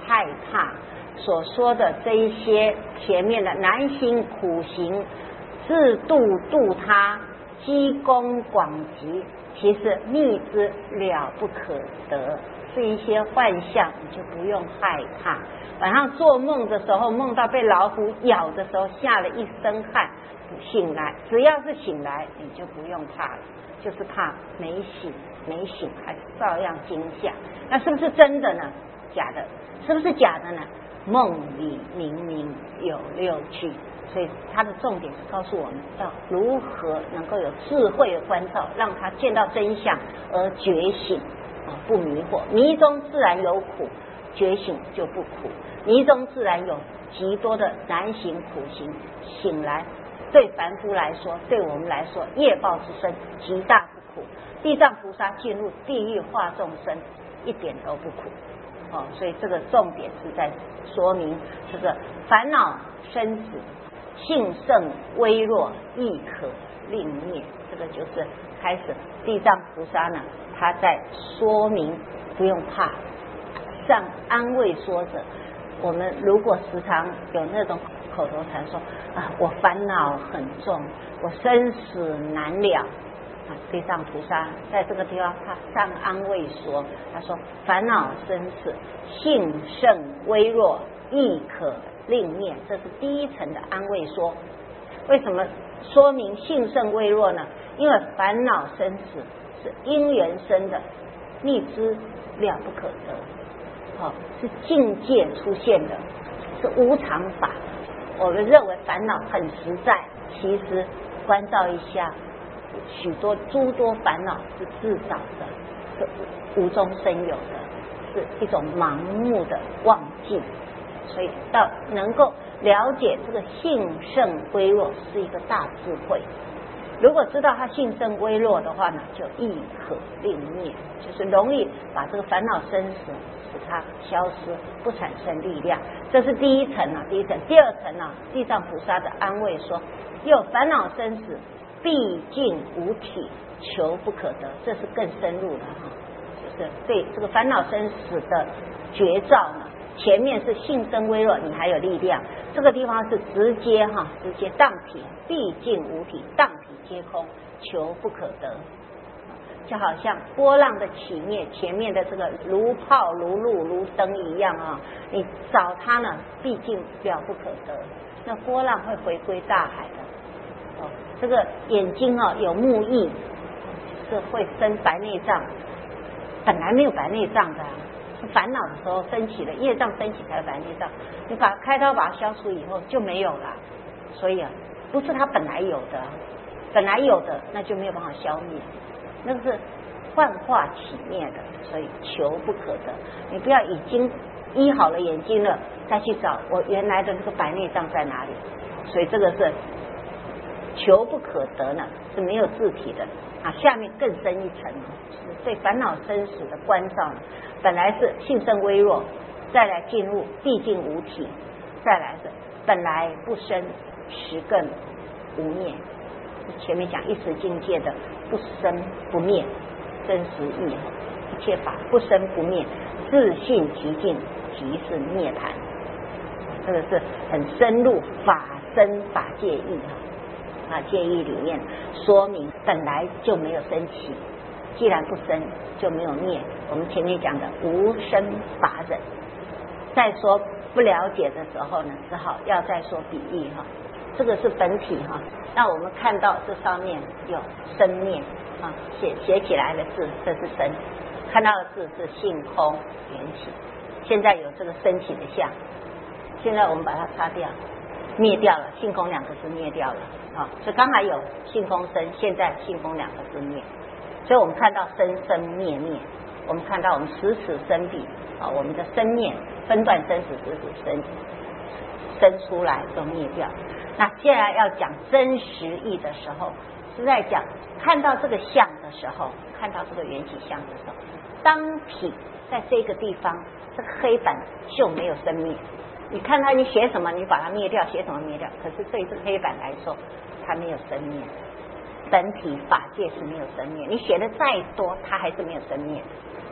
害怕所说的这一些前面的难行苦行、自度度他、积功广集，其实逆之了不可得，是一些幻象，你就不用害怕。晚上做梦的时候，梦到被老虎咬的时候，吓了一身汗，醒来只要是醒来，你就不用怕了，就是怕没醒，没醒还照样惊吓。那是不是真的呢？假的。是不是假的呢？梦里明明有六句，所以它的重点是告诉我们要如何能够有智慧的关照，让他见到真相而觉醒，不迷惑。迷中自然有苦，觉醒就不苦。迷中自然有极多的难行苦行，醒来对凡夫来说，对我们来说，业报之身极大不苦。地藏菩萨进入地狱化众生，一点都不苦。哦，所以这个重点是在说明这个烦恼生死性胜微弱，亦可令灭。这个就是开始地藏菩萨呢，他在说明不用怕，上安慰说者。我们如果时常有那种口头禅说啊，我烦恼很重，我生死难了。地藏菩萨在这个地方他上安慰说，他说烦恼生死性胜微弱，亦可令灭。这是第一层的安慰说。为什么说明性胜微弱呢？因为烦恼生死是因缘生的，逆之了不可得，哦，是境界出现的，是无常法。我们认为烦恼很实在，其实关照一下，许多诸多烦恼是自找的，是无中生有的，是一种盲目的妄境。所以到能够了解这个性胜微弱是一个大智慧。如果知道它性胜微弱的话呢，就亦可令灭，就是容易把这个烦恼生死使它消失，不产生力量。这是第一层啊，第一层。第二层啊，地藏菩萨的安慰说，有烦恼生死毕竟无体，求不可得，这是更深入的哈，就是对这个烦恼生死的绝招呢。前面是性生微弱，你还有力量，这个地方是直接哈，直接当体，毕竟无体，当体皆空，求不可得。就好像波浪的起灭，前面的这个如泡如露如灯一样啊，你找它呢，毕竟了不可得，那波浪会回归大海的。哦，这个眼睛啊有目翳，是会生白内障，本来没有白内障的啊，是烦恼的时候升起的，业障升起才有白内障，你把开刀把它消除以后就没有了。所以啊，不是它本来有的，本来有的那就没有办法消灭，那个是幻化起灭的，所以求不可得。你不要已经医好了眼睛了，再去找我原来的这个白内障在哪里。所以这个是求不可得呢，是没有自体的啊。下面更深一层，是对烦恼生死的关照呢，本来是性生微弱，再来进入毕竟无体，再来是本来不生，实更无灭。前面讲一时境界的不生不灭，真实义一切法不生不灭，自性极尽，即是涅槃。这个是很深入法身法界义哈，法界义里面说明本来就没有生起，既然不生就没有灭。我们前面讲的无生法忍。再说不了解的时候呢，只好要再说比喻哈。这个是本体哈，那我们看到这上面有生灭啊，写写起来的字，这是生；看到的字是性空缘起。现在有这个升起的相，现在我们把它擦掉，灭掉了，性空两个字灭掉了啊。所以刚才有性空生，现在性空两个字灭，所以我们看到生生灭灭，我们看到我们死死生彼啊，我们的生灭分段生死死死生生出来都灭掉。那现在要讲真实义的时候，是在讲看到这个相的时候，看到这个缘起相的时候，当体在这个地方，这个黑板就没有生灭。你看它，你写什么你把它灭掉，写什么灭掉，可是对这个黑板来说它没有生灭。本体法界是没有生灭，你写的再多它还是没有生灭，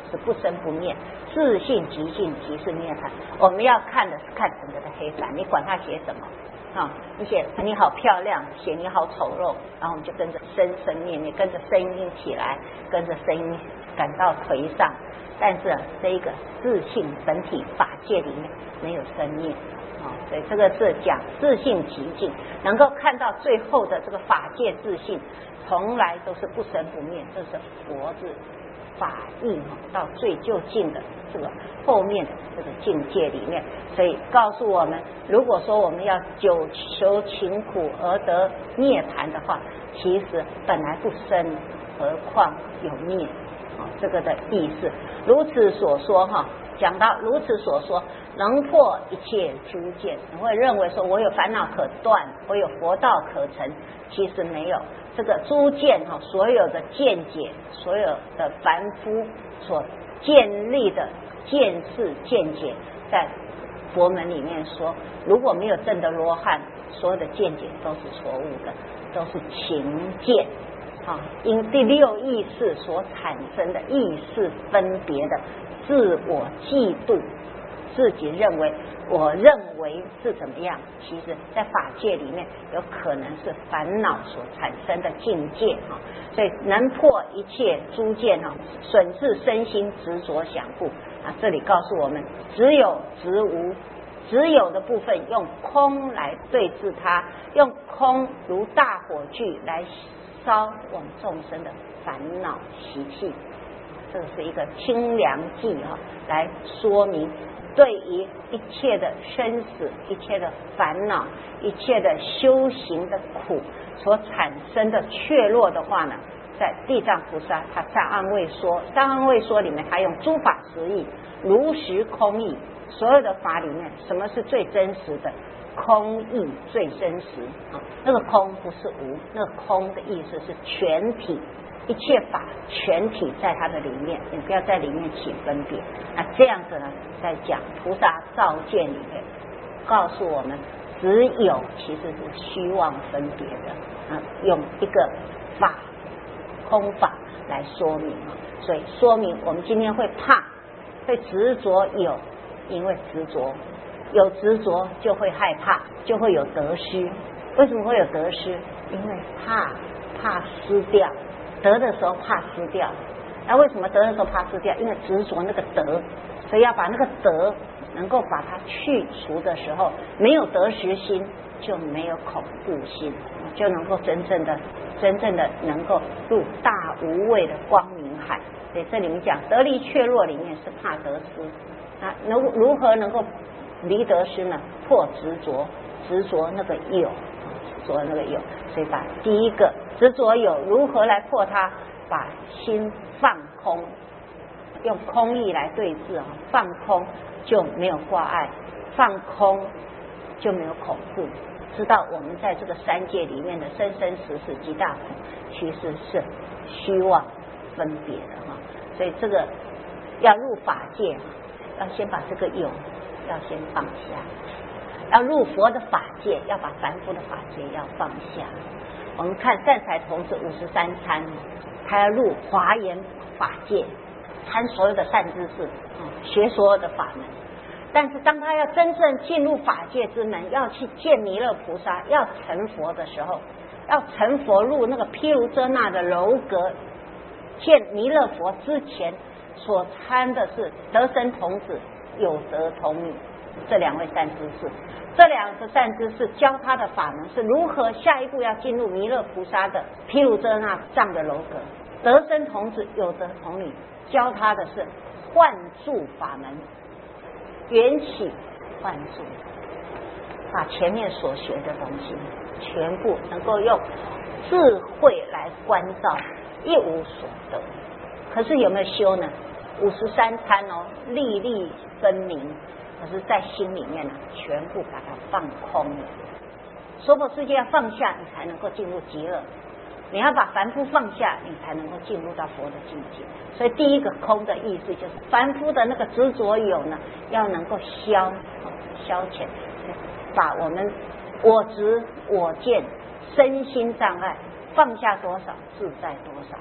是不生不灭，自性即性即是涅槃。我们要看的是看整个的黑板，你管它写什么啊？你写你好漂亮，写你好丑陋，然后我们就跟着生生灭灭，跟着声音起来，跟着声音感到颓丧。但是这一个自性本体法界里面没有生灭啊，所以这个是讲自性即境，能够看到最后的这个法界自性，从来都是不生不灭，这是佛字法义到最究竟的这个后面的这个境界里面，所以告诉我们，如果说我们要久求勤苦而得涅槃的话，其实本来不生，何况有灭啊，这个的意思。如此所说哈，讲到如此所说，能破一切诸见，你会认为说我有烦恼可断，我有佛道可成，其实没有。这个诸见哈，所有的见解，所有的凡夫所建立的见识见解，在佛门里面说，如果没有证得罗汉，所有的见解都是错误的，都是情见啊，因第六意识所产生的意识分别的自我嫉妒，自己认为我认为是怎么样，其实在法界里面有可能是烦恼所产生的境界啊，所以能破一切诸见啊，损至身心执着想故啊。这里告诉我们，只有执无，只有的部分用空来对治它，用空如大火炬来烧我们众生的烦恼习气，这是一个清凉剂哈，来说明对于一切的生死、一切的烦恼、一切的修行的苦所产生的怯弱的话呢，在地藏菩萨他三安位说，三安位说里面他用诸法实义、如实空义，所有的法里面什么是最真实的？空义最真实啊，那个空不是无，那个空的意思是全体，一切法全体在它的里面，你不要在里面起分别。那这样子呢，在讲菩萨照见里面告诉我们，只有其实是虚妄分别的啊，用一个法空法来说明啊，所以说明我们今天会怕，会执着有，因为执着。有执着就会害怕，就会有得失。为什么会有得失？因为怕怕失掉，得的时候怕失掉。那为什么得的时候怕失掉？因为执着那个得，所以要把那个得能够把它去除的时候，没有得失心，就没有恐怖心，就能够真正的真正的能够入大无畏的光明海。所以这里面讲得离怯弱里面是怕得失，那如如何能够离得失呢？破执着，执着那个有，执着那个有，所以把第一个执着有如何来破它？把心放空，用空义来对治啊，放空就没有挂碍，放空就没有恐怖。知道我们在这个三界里面的生生死死极大苦，其实是虚妄分别的哈。所以这个要入法界，要先把这个有。要先放下，要入佛的法界，要把凡夫的法界要放下。我们看善财童子五十三参，他要入华严法界，参所有的善知识，学所有的法门。但是当他要真正进入法界之门，要去见弥勒菩萨，要成佛的时候，要成佛入那个毗卢遮那的楼阁，见弥勒佛之前所参的是得生童子。有德童女这两位善知识，这两个善知识教他的法门是如何下一步要进入弥勒菩萨的毗卢遮那藏的楼阁。得生童子有德童女教他的是幻住法门，缘起幻住，把前面所学的东西全部能够用智慧来关照，一无所得。可是有没有修呢？五十三参哦，粒粒分明，可是在心里面呢，全部把它放空了。娑婆世界要放下，你才能够进入极乐；你要把凡夫放下，你才能够进入到佛的境界。所以第一个空的意思就是凡夫的那个执着有呢，要能够消消遣，把我们我执我见身心障碍放下多少，自在多少。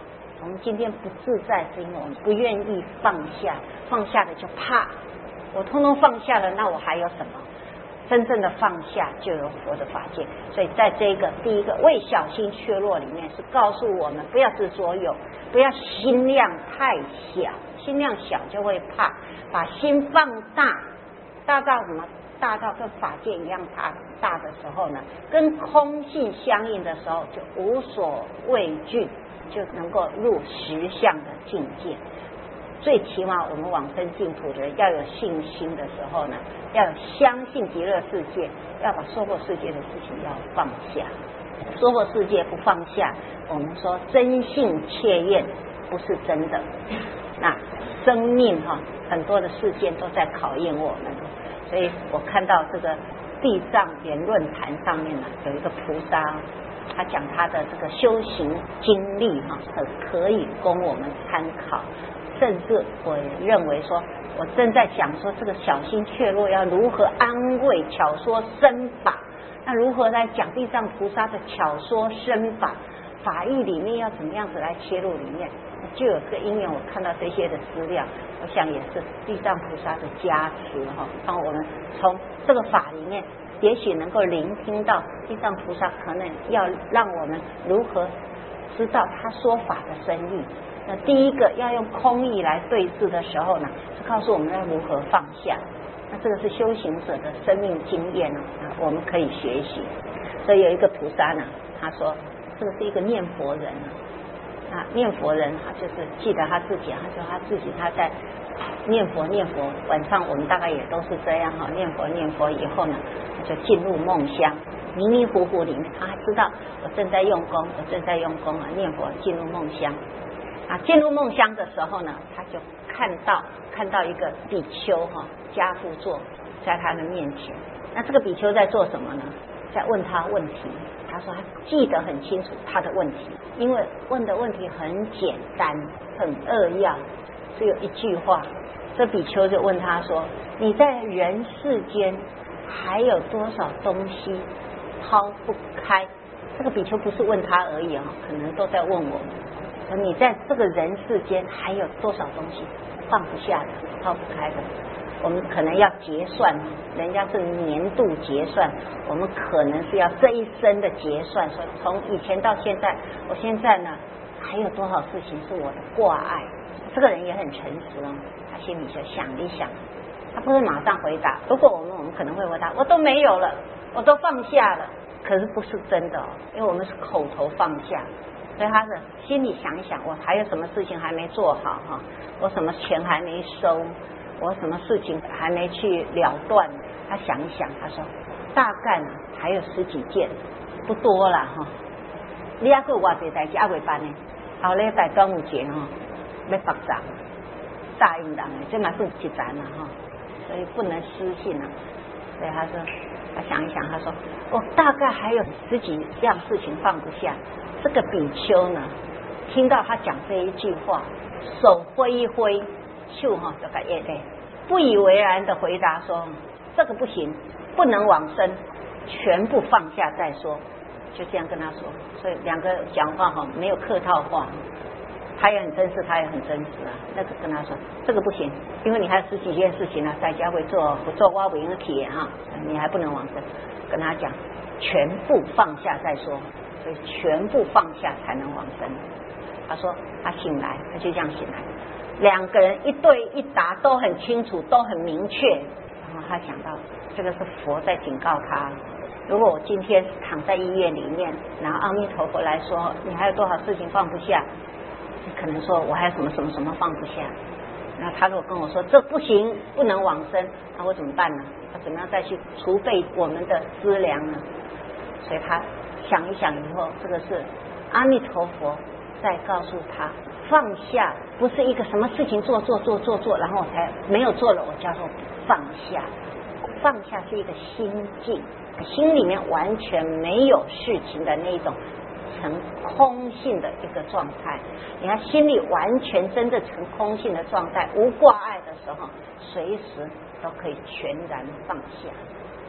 我们今天不自在，是因为我们不愿意放下，放下了就怕。我通通放下了，那我还有什么？真正的放下就有佛的法界。所以在这个第一个为小心怯弱里面，是告诉我们不要执着有，不要心量太小，心量小就会怕，把心放大，大到什么？大到跟法界一样大大的时候呢，跟空性相应的时候，就无所畏惧，就能够入实相的境界。最起码我们往生净土的人要有信心的时候呢，要有相信极乐世界，要把娑婆世界的事情要放下。娑婆世界不放下，我们说真性切验不是真的。那生命哈、啊，很多的事件都在考验我们。所以我看到这个地藏言论坛上面呢，有一个菩萨，他讲他的这个修行经历哈，很可以供我们参考。甚至我认为说，我正在讲说这个小心怯弱要如何安慰巧说身法，那如何来讲地藏菩萨的巧说身法，法义里面要怎么样子来切入里面，就有这个因缘。我看到这些的资料，我想也是地藏菩萨的加持哈，让我们从这个法里面，也许能够聆听到地藏菩萨可能要让我们如何知道他说法的深意。那第一个要用空义来对治的时候呢，是告诉我们要如何放下。那这个是修行者的生命经验呢，我们可以学习。所以有一个菩萨呢，他说这个是一个念佛人啊，念佛人他就是记得他自己，他说他自己他在念佛念佛，晚上我们大概也都是这样哈，念佛念佛以后呢，就进入梦乡，迷迷糊糊里面他还知道我正在用功，我正在用功啊，念佛进入梦乡。啊，进入梦乡的时候呢，他就看到看到一个比丘哈，家父坐在他的面前。那这个比丘在做什么呢？在问他问题。他说他记得很清楚他的问题，因为问的问题很简单，很扼要，只有一句话。这比丘就问他说：“你在人世间还有多少东西抛不开？”这个比丘不是问他而已啊，可能都在问我们。你在这个人世间还有多少东西放不下的、抛不开的？我们可能要结算，人家是年度结算，我们可能是要这一生的结算。所以从以前到现在，我现在呢还有多少事情是我的挂碍？这个人也很诚实哦，他心里就想一想，他不会马上回答。如果我们我们可能会回答，我都没有了，我都放下了。可是不是真的哦，因为我们是口头放下。所以他的心里想一想，我还有什么事情还没做好哈？我什么钱还没收？我什么事情还没去了断？他想一想，他说大概呢还有十几件，不多了哈。你还有偌济代志还未办呢？后礼拜端午节哈要发展，大应当的，这嘛是一站了哈，所以不能失信啊。所以他说，他想一想，他说我大概还有十几样事情放不下。这个比丘呢，听到他讲这一句话，手挥一挥，手哈就把耶嘞，不以为然的回答说：“这个不行，不能往生，全部放下再说。”就这样跟他说。所以两个讲话哈没有客套话，他也很真实，他也很真实啊。那个跟他说：“这个不行，因为你还有十几件事情呢、啊，在家会做，不做挖不赢的体哈，你还不能往生。”跟他讲，全部放下再说。所以全部放下才能往生。他说他醒来，他就这样醒来，两个人一对一答都很清楚，都很明确。然后他想到这个是佛在警告他，如果我今天躺在医院里面，然后阿弥陀佛来说你还有多少事情放不下，你可能说我还有什么什么什么放不下。那他如果跟我说这不行，不能往生，那我怎么办呢？他怎么样再去储备我们的资粮呢？所以他想一想以后，这个是阿弥陀佛在告诉他，放下不是一个什么事情做做做做做，然后我才没有做了，我叫做放下。放下是一个心境，心里面完全没有事情的那种成空性的一个状态。你看心里完全真的成空性的状态，无挂碍的时候，随时都可以全然放下。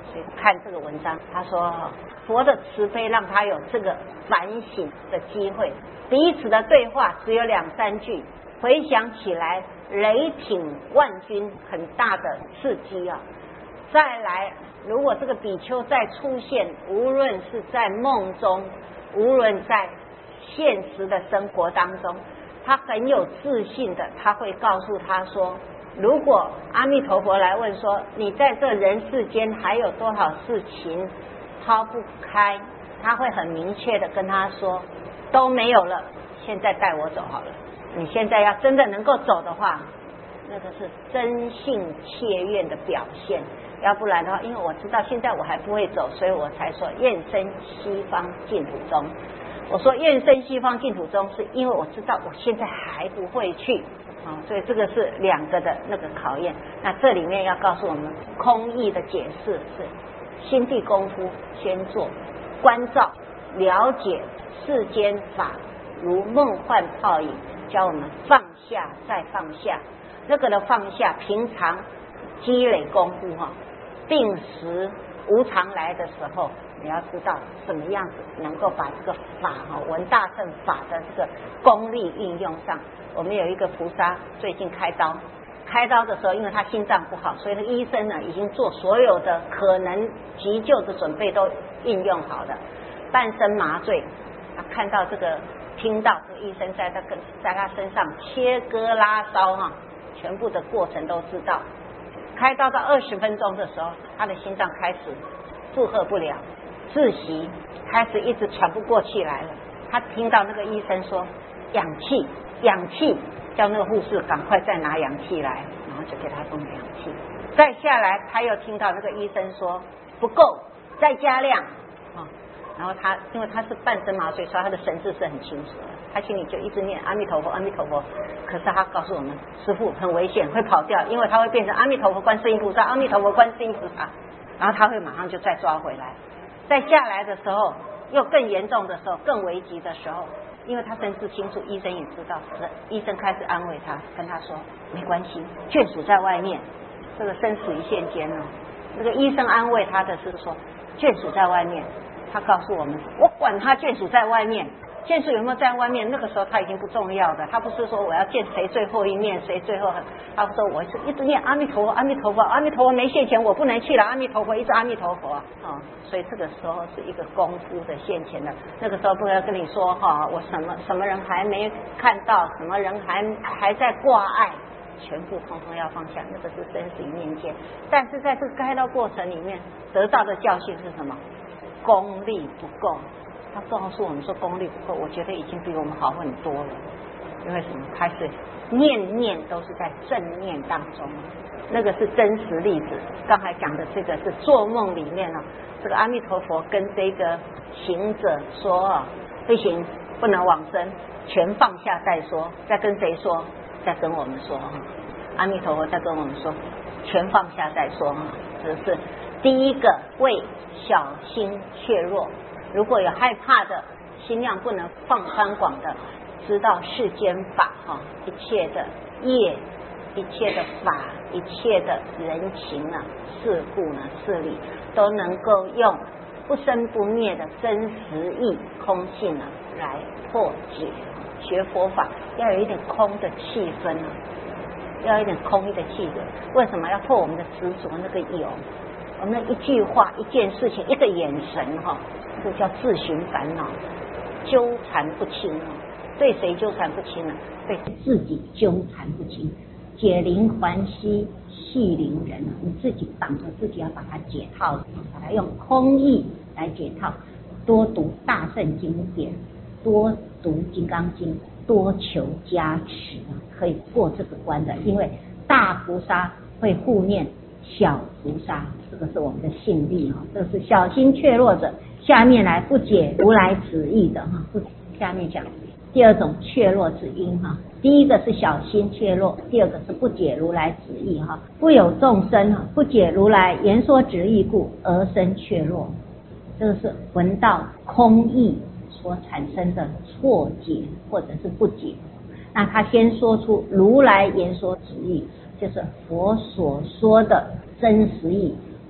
所以看这个文章，他说佛的慈悲让他有这个反省的机会，彼此的对话只有两三句，回想起来雷霆万钧，很大的刺激啊。再来，如果这个比丘再出现，无论是在梦中，无论在现实的生活当中，他很有自信的，他会告诉他说，如果阿弥陀佛来问说，你在这人世间还有多少事情抛不开，他会很明确的跟他说，都没有了，现在带我走好了。你现在要真的能够走的话，那个是真性切愿的表现，要不然的话，因为我知道现在我还不会走，所以我才说愿生西方净土中。我说愿生西方净土中，是因为我知道我现在还不会去啊，所以这个是两个的那个考验。那这里面要告诉我们，空义的解释是心地功夫先做，关照了解世间法如梦幻泡影，教我们放下再放下。那个的放下，平常积累功夫哈，定时无常来的时候，你要知道什么样子能够把这个法哈闻大乘法的这个功力运用上。我们有一个菩萨最近开刀，开刀的时候，因为他心脏不好，所以那医生呢已经做所有的可能急救的准备都运用好了，半身麻醉。他看到这个，听到这个医生在他跟在他身上切割拉烧哈。全部的过程都知道，开刀到二十分钟的时候，他的心脏开始负荷不了，窒息，开始一直喘不过气来了。他听到那个医生说氧气氧气，叫那个护士赶快再拿氧气来，然后就给他送氧气。再下来他又听到那个医生说不够，再加量啊。然后他因为他是半身麻醉，所以他的神志是很清楚的，他心里就一直念阿弥陀佛阿弥陀佛。可是他告诉我们，师父很危险，会跑掉，因为他会变成阿弥陀佛观世音菩萨，阿弥陀佛观世音菩萨，然后他会马上就再抓回来。再下来的时候，又更严重的时候，更危急的时候，因为他神志清楚，医生也知道，医生开始安慰他，跟他说没关系，眷属在外面，这个生死一线间哦。这个医生安慰他的是说眷属在外面。他告诉我们，我管他眷属在外面，眷属有没有在外面，那个时候他已经不重要的。他不是说我要见谁最后一面，谁最后，他说我是一直念阿弥陀佛，阿弥陀佛，阿弥陀佛没现前，我不能去了，阿弥陀佛，一直阿弥陀佛啊、哦。所以这个时候是一个功夫的现前的。那个时候不要跟你说哈、哦，我什么什么人还没看到，什么人还还在挂碍，全部通通要放下，那个是生死一念间。但是在这个开刀过程里面得到的教训是什么？功力不够。他告诉我们说功力不够，我觉得已经比我们好很多了。因为什么？开始念念都是在正念当中，那个是真实例子。刚才讲的这个是做梦里面啊，这个阿弥陀佛跟这个行者说啊，不行，不能往生，全放下再说。在跟谁说？在跟我们说。阿弥陀佛在跟我们说，全放下再说。这是第一个，为小心怯弱。如果有害怕的，心量不能放宽广的，知道世间法哈，一切的业，一切的法，一切的人情啊、事故呢、事理，都能够用不生不灭的真实义、空性啊来破解。学佛法要有一点空的气氛啊，要有一点空的气氛。为什么要破我们的执着那个有？我们一句话、一件事情、一个眼神哈，这叫自寻烦恼，纠缠不清哦。对谁纠缠不清呢？对自己纠缠不清。解铃还须系铃人，你自己绑着自己，要把它解套，把它用空义来解套。多读大圣经典，多读金刚经，多求加持，可以过这个关的。因为大菩萨会护念小菩萨，这个是我们的信力哈。这是小心怯弱者。下面来不解如来旨意的哈，不下面讲第二种怯弱之因哈。第一个是小心怯弱，第二个是不解如来旨意哈。不有众生不解如来言说旨意故而生怯弱，这个是闻到空义所产生的错解或者是不解。那他先说出如来言说旨意，就是佛所说的真实义，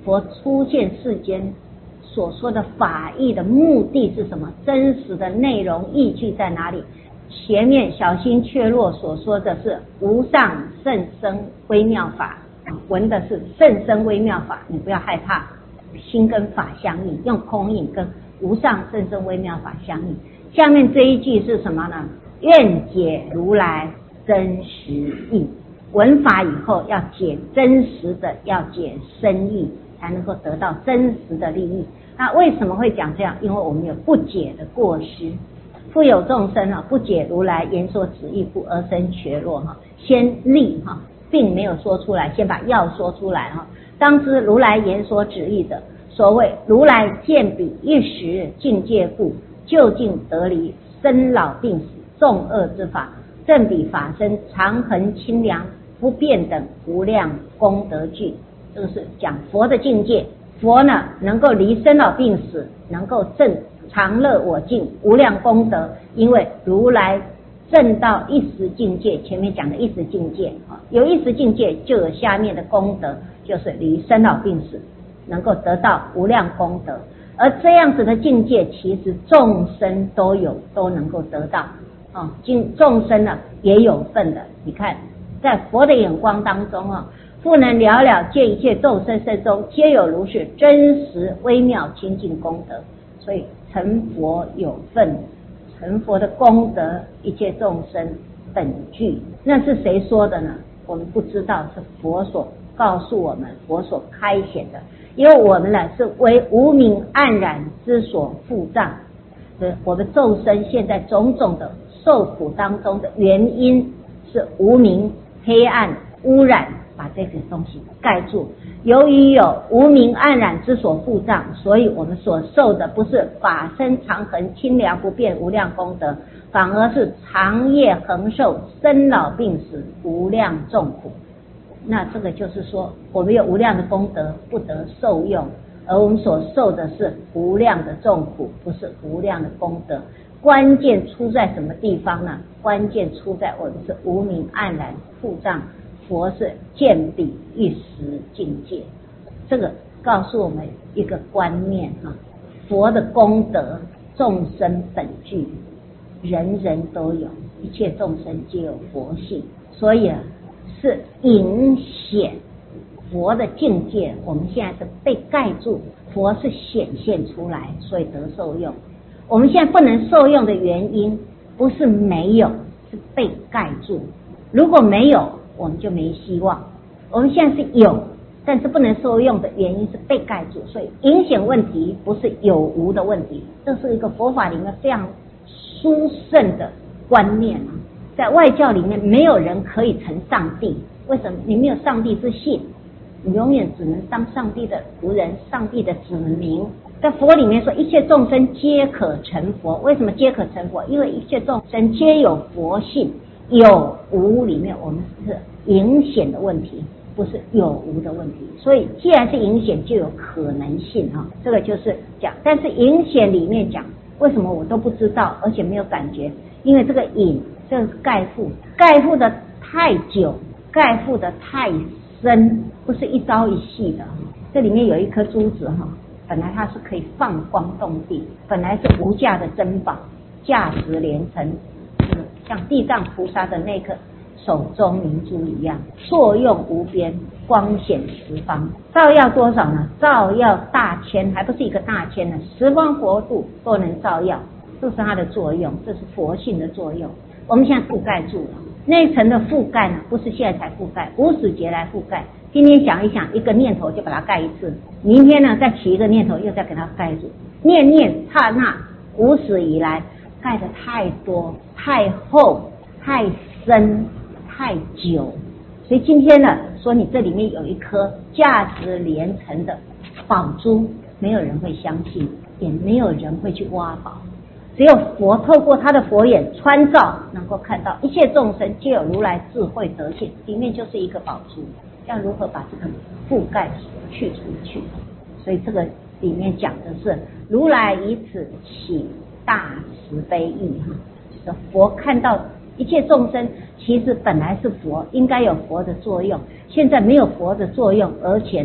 佛出现世间所说的法义的目的是什么？真实的内容依据在哪里？前面小心却落所说的是无上甚深微妙法，闻的是甚深微妙法，你不要害怕，心跟法相应，用空印跟无上甚深微妙法相应。下面这一句是什么呢？愿解如来真实义。闻法以后要解真实的，要解深义，才能够得到真实的利益。那为什么会讲这样？因为我们有不解的过失。复有众生啊，不解如来言说此义故而生缺落哈，先立哈，并没有说出来，先把要说出来哈。当知如来言说此义者，所谓如来见彼一时境界故，究竟得离生老病死众恶之法，正彼法身常恒清凉不变等无量功德具。这个是讲佛的境界，佛呢能够离生老病死，能够证常乐我净无量功德，因为如来证到一时境界，前面讲的一时境界，有一时境界就有下面的功德，就是离生老病死，能够得到无量功德。而这样子的境界，其实众生都有，都能够得到啊，众生呢也有份的。你看，在佛的眼光当中啊，复能了了见一切众生身中皆有如是真实微妙清净功德，所以成佛有份，成佛的功德，一切众生等具。那是谁说的呢？我们不知道，是佛所告诉我们，佛所开显的。因为我们呢是为无明暗染之所覆障，我们众生现在种种的受苦当中的原因是无明黑暗污染，把这个东西盖住。由于有无明暗染之所覆障，所以我们所受的不是法身常恒清凉不变无量功德，反而是长夜恒寿生老病死无量众苦。那这个就是说，我们有无量的功德不得受用，而我们所受的是无量的众苦，不是无量的功德。关键出在什么地方呢？关键出在我们是无明暗染覆障，佛是见彼一时境界。这个告诉我们一个观念哈，佛的功德众生本具，人人都有，一切众生皆有佛性，所以啊是隐显佛的境界，我们现在是被盖住，佛是显现出来，所以得受用。我们现在不能受用的原因不是没有，是被盖住。如果没有，我们就没希望。我们现在是有，但是不能受用的原因是被盖住，所以隐显问题不是有无的问题，这是一个佛法里面非常殊胜的观念。在外教里面没有人可以成上帝，为什么？你没有上帝之性，你永远只能当上帝的仆人，上帝的子民。在佛里面说一切众生皆可成佛，为什么皆可成佛？因为一切众生皆有佛性，有无里面我们是隐显的问题，不是有无的问题。所以既然是隐显就有可能性啊，这个就是讲。但是隐显里面讲为什么我都不知道，而且没有感觉？因为这个隐，这个是盖覆，盖覆的太久，盖覆的太深，不是一朝一夕的。这里面有一颗珠子哈，本来它是可以放光动地，本来是无价的珍宝，价值连城，像地藏菩萨的那颗手中明珠一样，作用无边，光显十方。照耀多少呢？照耀大千，还不是一个大千呢，十方国度都能照耀，这是它的作用，这是佛性的作用。我们现在覆盖住了，那层的覆盖呢，不是现在才覆盖，无始劫来覆盖。今天想一想，一个念头就把它盖一次，明天呢再起一个念头，又再给它盖住，念念刹那，无始以来盖得太多、太厚、太深、太久。所以今天呢，说你这里面有一颗价值连城的宝珠，没有人会相信，也没有人会去挖宝。只有佛透过他的佛眼穿照，能够看到一切众生皆有如来智慧德性，里面就是一个宝珠，要如何把这个覆盖去除去？所以这个里面讲的是如来以此起大慈悲意哈，就是佛看到一切众生其实本来是佛，应该有佛的作用，现在没有佛的作用，而且呢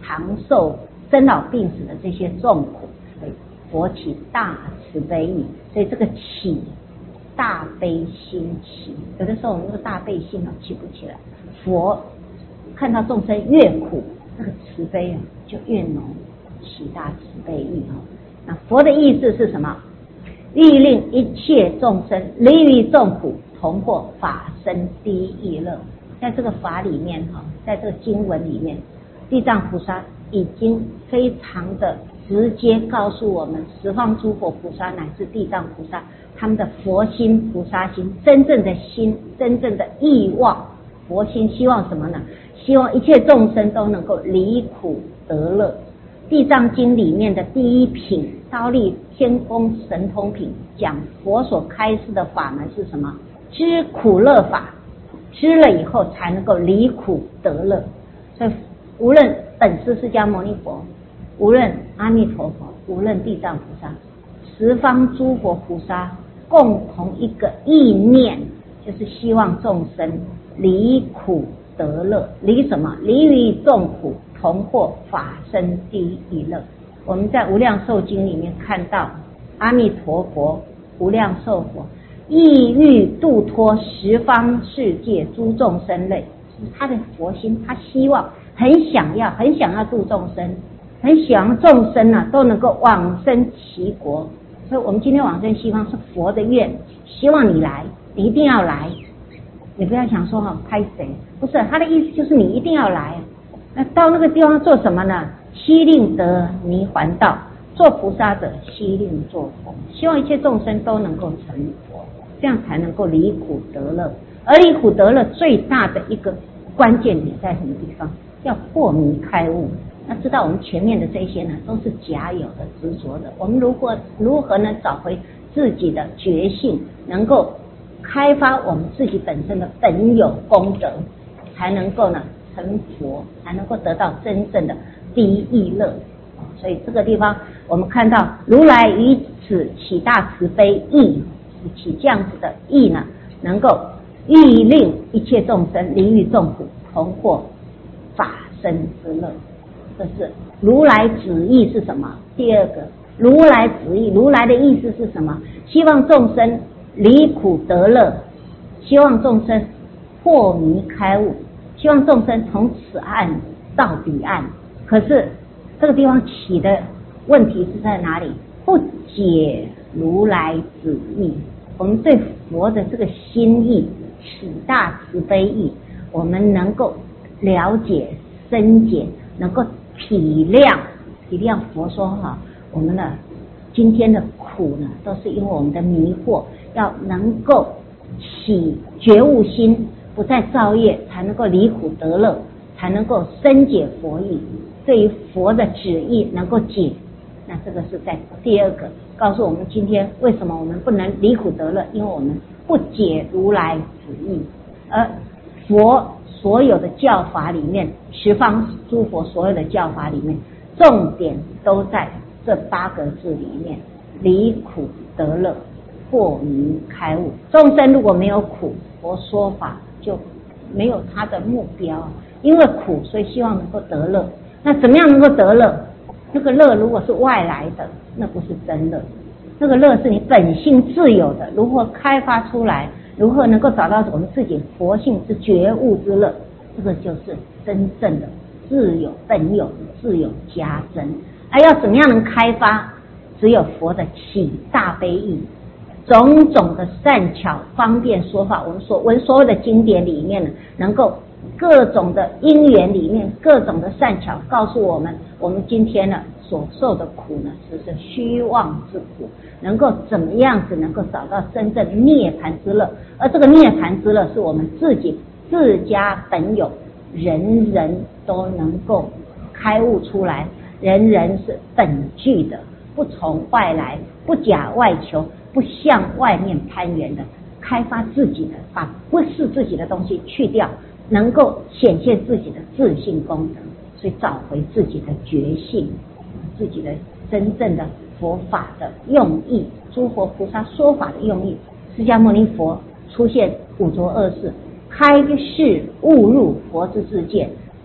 长寿、生老病死的这些众苦，所以佛起大慈悲意。所以这个起大悲心起，有的时候我们这个大悲心啊起不起来，佛看到众生越苦，那个慈悲啊就越浓，起大慈悲意啊。那佛的意思是什么？欲令一切众生离于众苦，同获法身第一乐。在这个法里面哈，在这个经文里面，地藏菩萨已经非常的直接告诉我们，十方诸佛菩萨乃至地藏菩萨，他们的佛心、菩萨心，真正的心、真正的意望，佛心希望什么呢？希望一切众生都能够离苦得乐。地藏经里面的第一品忉利天宫神通品，讲佛所开示的法门是什么？知苦乐法，知了以后才能够离苦得乐。所以无论本师释迦牟尼佛，无论阿弥陀佛，无论地藏菩萨，十方诸佛菩萨共同一个意念，就是希望众生离苦得乐。离什么？离于众苦，同获法身第一乐。我们在无量寿经里面看到，阿弥陀佛无量寿佛意欲度脱十方世界诸众生类，他的佛心，他希望很想要很想要度众生，很想要众生啊都能够往生其国。所以我们今天往生西方是佛的愿，希望你来，你一定要来，你不要想说哈拍谁，不是，他的意思就是你一定要来。那到那个地方做什么呢？悉令得泥还道，做菩萨者悉令做佛，希望一切众生都能够成佛，这样才能够离苦得乐。而离苦得乐最大的一个关键点在什么地方？要破迷开悟。那知道我们前面的这些呢，都是假有的执着的。我们如果如何能找回自己的觉性，能够开发我们自己本身的本有功德，才能够呢成佛，才能够得到真正的第一意乐。所以这个地方我们看到如来于此起大慈悲意，起这样子的意呢，能够欲令一切众生离于众苦，同获法身之乐。这是如来旨意是什么？第二个，如来旨意，如来的意思是什么？希望众生离苦得乐，希望众生破迷开悟，希望众生从此岸到彼岸。可是这个地方起的问题是在哪里？不解如来旨意。我们对佛的这个心意，起大慈悲意，我们能够了解深解，能够体谅体谅佛说哈，我们的今天的苦呢，都是因为我们的迷惑，要能够起觉悟心，不再造业，才能够离苦得乐，才能够深解佛意，对于佛的旨意能够解。那这个是在第二个告诉我们今天为什么我们不能离苦得乐，因为我们不解如来旨意。而佛所有的教法里面，十方诸佛所有的教法里面，重点都在这八个字里面，离苦得乐，破迷开悟。众生如果没有苦，佛说法就没有他的目标，因为苦，所以希望能够得乐。那怎么样能够得乐？那个乐如果是外来的，那不是真乐，那个乐是你本性自有的，如何开发出来，如何能够找到我们自己佛性之觉悟之乐，这个就是真正的自有本有自有加增。而要怎么样能开发？只有佛的起大悲意，种种的善巧方便说法，我们所闻所有的经典里面呢，能够各种的因缘里面，各种的善巧告诉我们，我们今天呢所受的苦呢，只是虚妄之苦，能够怎么样子能够找到真正涅槃之乐。而这个涅槃之乐是我们自己自家本有，人人都能够开悟出来，人人是本具的，不从外来，不假外求，不向外面攀援的，开发自己的，把不是自己的东西去掉，能够显现自己的自性功德，所以找回自己的觉性，自己的真正的佛法的用意，诸佛菩萨说法的用意。释迦牟尼佛出现五浊恶世，开示悟入佛之世界，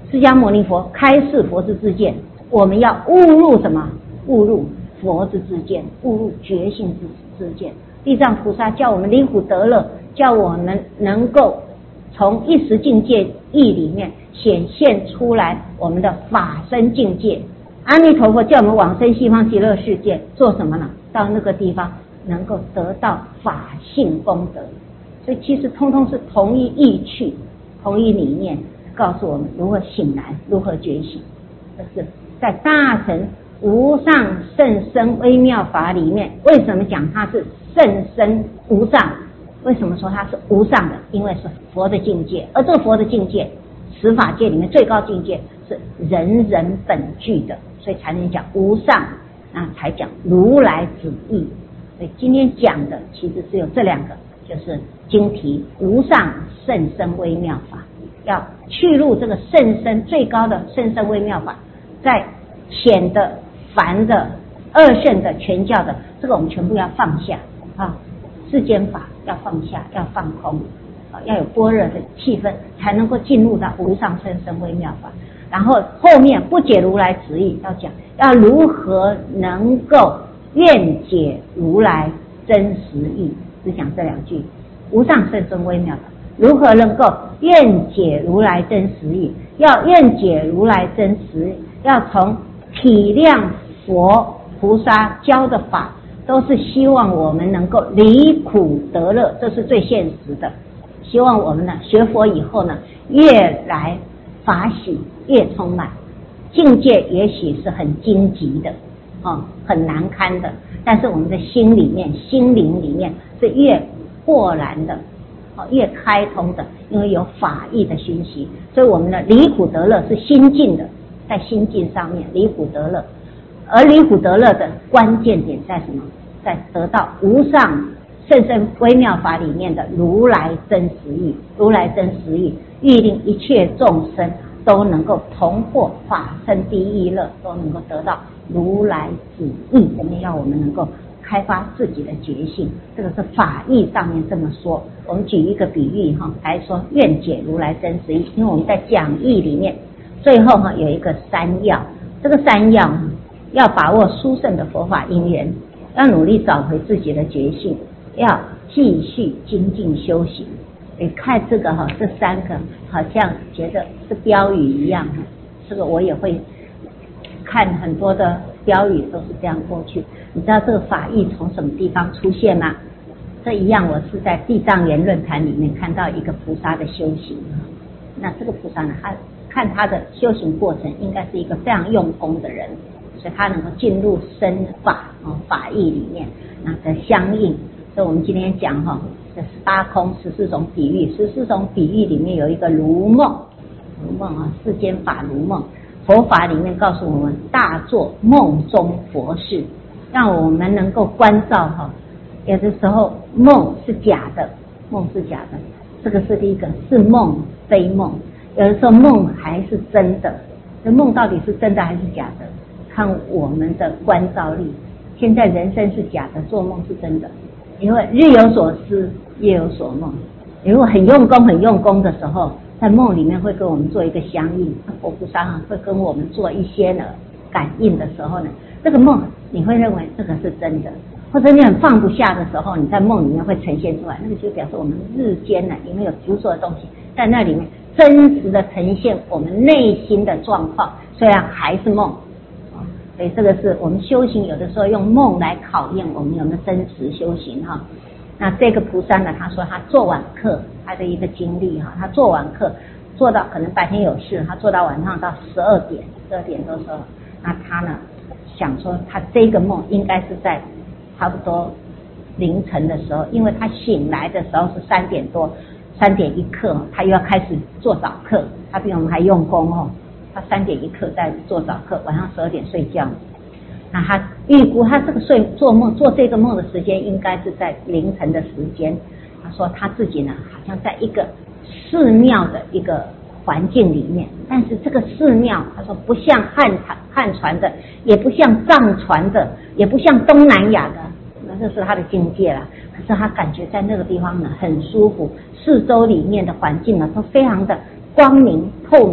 释迦牟尼佛开示佛之知见，我们要悟入什么？悟入佛之知见，悟入觉性之知见。地藏菩萨叫我们离苦得乐，叫我们能够从一时境界义里面显现出来我们的法身境界。阿弥陀佛叫我们往生西方极乐世界，做什么呢？到那个地方能够得到法性功德。所以其实通通是同一意趣，同一理念，告诉我们如何醒来，如何觉醒。这是在大乘无上甚深微妙法里面，为什么讲它是甚深无上？为什么说它是无上的？因为是佛的境界，而这个佛的境界，十法界里面最高境界是人人本具的，所以才能讲无上，那才讲如来之意。所以今天讲的其实只有这两个，就是经题无上甚深微妙法，要去入这个甚深最高的甚深微妙法，在浅的凡的二圣的全教的这个我们全部要放下啊，世间法要放下，要放空啊，要有般若的气氛，才能够进入到无上甚深微妙法。然后后面不解如来旨意，要讲要如何能够愿解如来真实义，只讲这两句无上甚深微妙法，如何能够愿解如来真实义？要愿解如来真实义，要从体谅佛菩萨教的法，都是希望我们能够离苦得乐，这是最现实的。希望我们呢学佛以后呢，越来法喜越充满，境界也许是很荆棘的哦，很难堪的，但是我们的心里面心灵里面是越豁然的哦，越开通的，因为有法义的熏习，所以我们的离苦得乐是心境的，在心境上面离苦得乐。而离苦得乐的关键点在什么？在得到无上甚深微妙法里面的如来真实义。如来真实义欲令一切众生都能够同获法身第一乐，都能够得到如来旨意，我们要我们能够开发自己的觉性，这个是法义上面这么说。我们举一个比喻哈来说愿解如来真实义，因为我们在讲义里面最后哈有一个三要，这个三要要把握殊胜的佛法因缘，要努力找回自己的觉性，要继续精进修行。你看这个哈，这三个好像觉得是标语一样，这个我也会看很多的标语都是这样过去。你知道这个法义从什么地方出现吗？这一样我是在地藏园论坛里面看到一个菩萨的修行，那这个菩萨呢，他看他的修行过程应该是一个非常用功的人，所以他能够进入深法哦法义里面，那的相应。所以我们今天讲哈，这十八空十四种比喻，十四种比喻里面有一个如梦，如梦啊，世间法如梦。佛法里面告诉我们，大做梦中佛事，让我们能够关照哈。有的时候梦是假的，梦是假的，这个是第一个，是梦非梦。有的时候梦还是真的，这梦到底是真的还是假的，看我们的关照力。现在人生是假的，做梦是真的，因为日有所思，夜有所梦。如果很用功很用功的时候，在梦里面会跟我们做一个相应，佛菩萨会跟我们做一些呢感应的时候呢，这个梦你会认为这个是真的，或者你很放不下的时候，你在梦里面会呈现出来，那个就表示我们日间呢里面有执着的东西在那里面真实的呈现我们内心的状况，虽然还是梦。所以这个是我们修行有的时候用梦来考验我们有没有真实修行哈。那这个菩萨呢，他说他做晚课，他的一个经历哈，他做晚课做到可能白天有事，他做到晚上到十二点，十二点多时候，那他呢想说他这个梦应该是在差不多凌晨的时候，因为他醒来的时候是三点多，三点一刻他又要开始做早课，他比我们还用功哦。他三点一刻在做早课，晚上十二点睡觉。那他预估他这个睡做梦做这个梦的时间应该是在凌晨的时间。他说他自己呢好像在一个寺庙的一个环境里面，但是这个寺庙他说不像汉汉传的，也不像藏传的，也不像东南亚的，那这是他的境界啦。可是他感觉在那个地方呢很舒服，四周里面的环境呢都非常的光明透明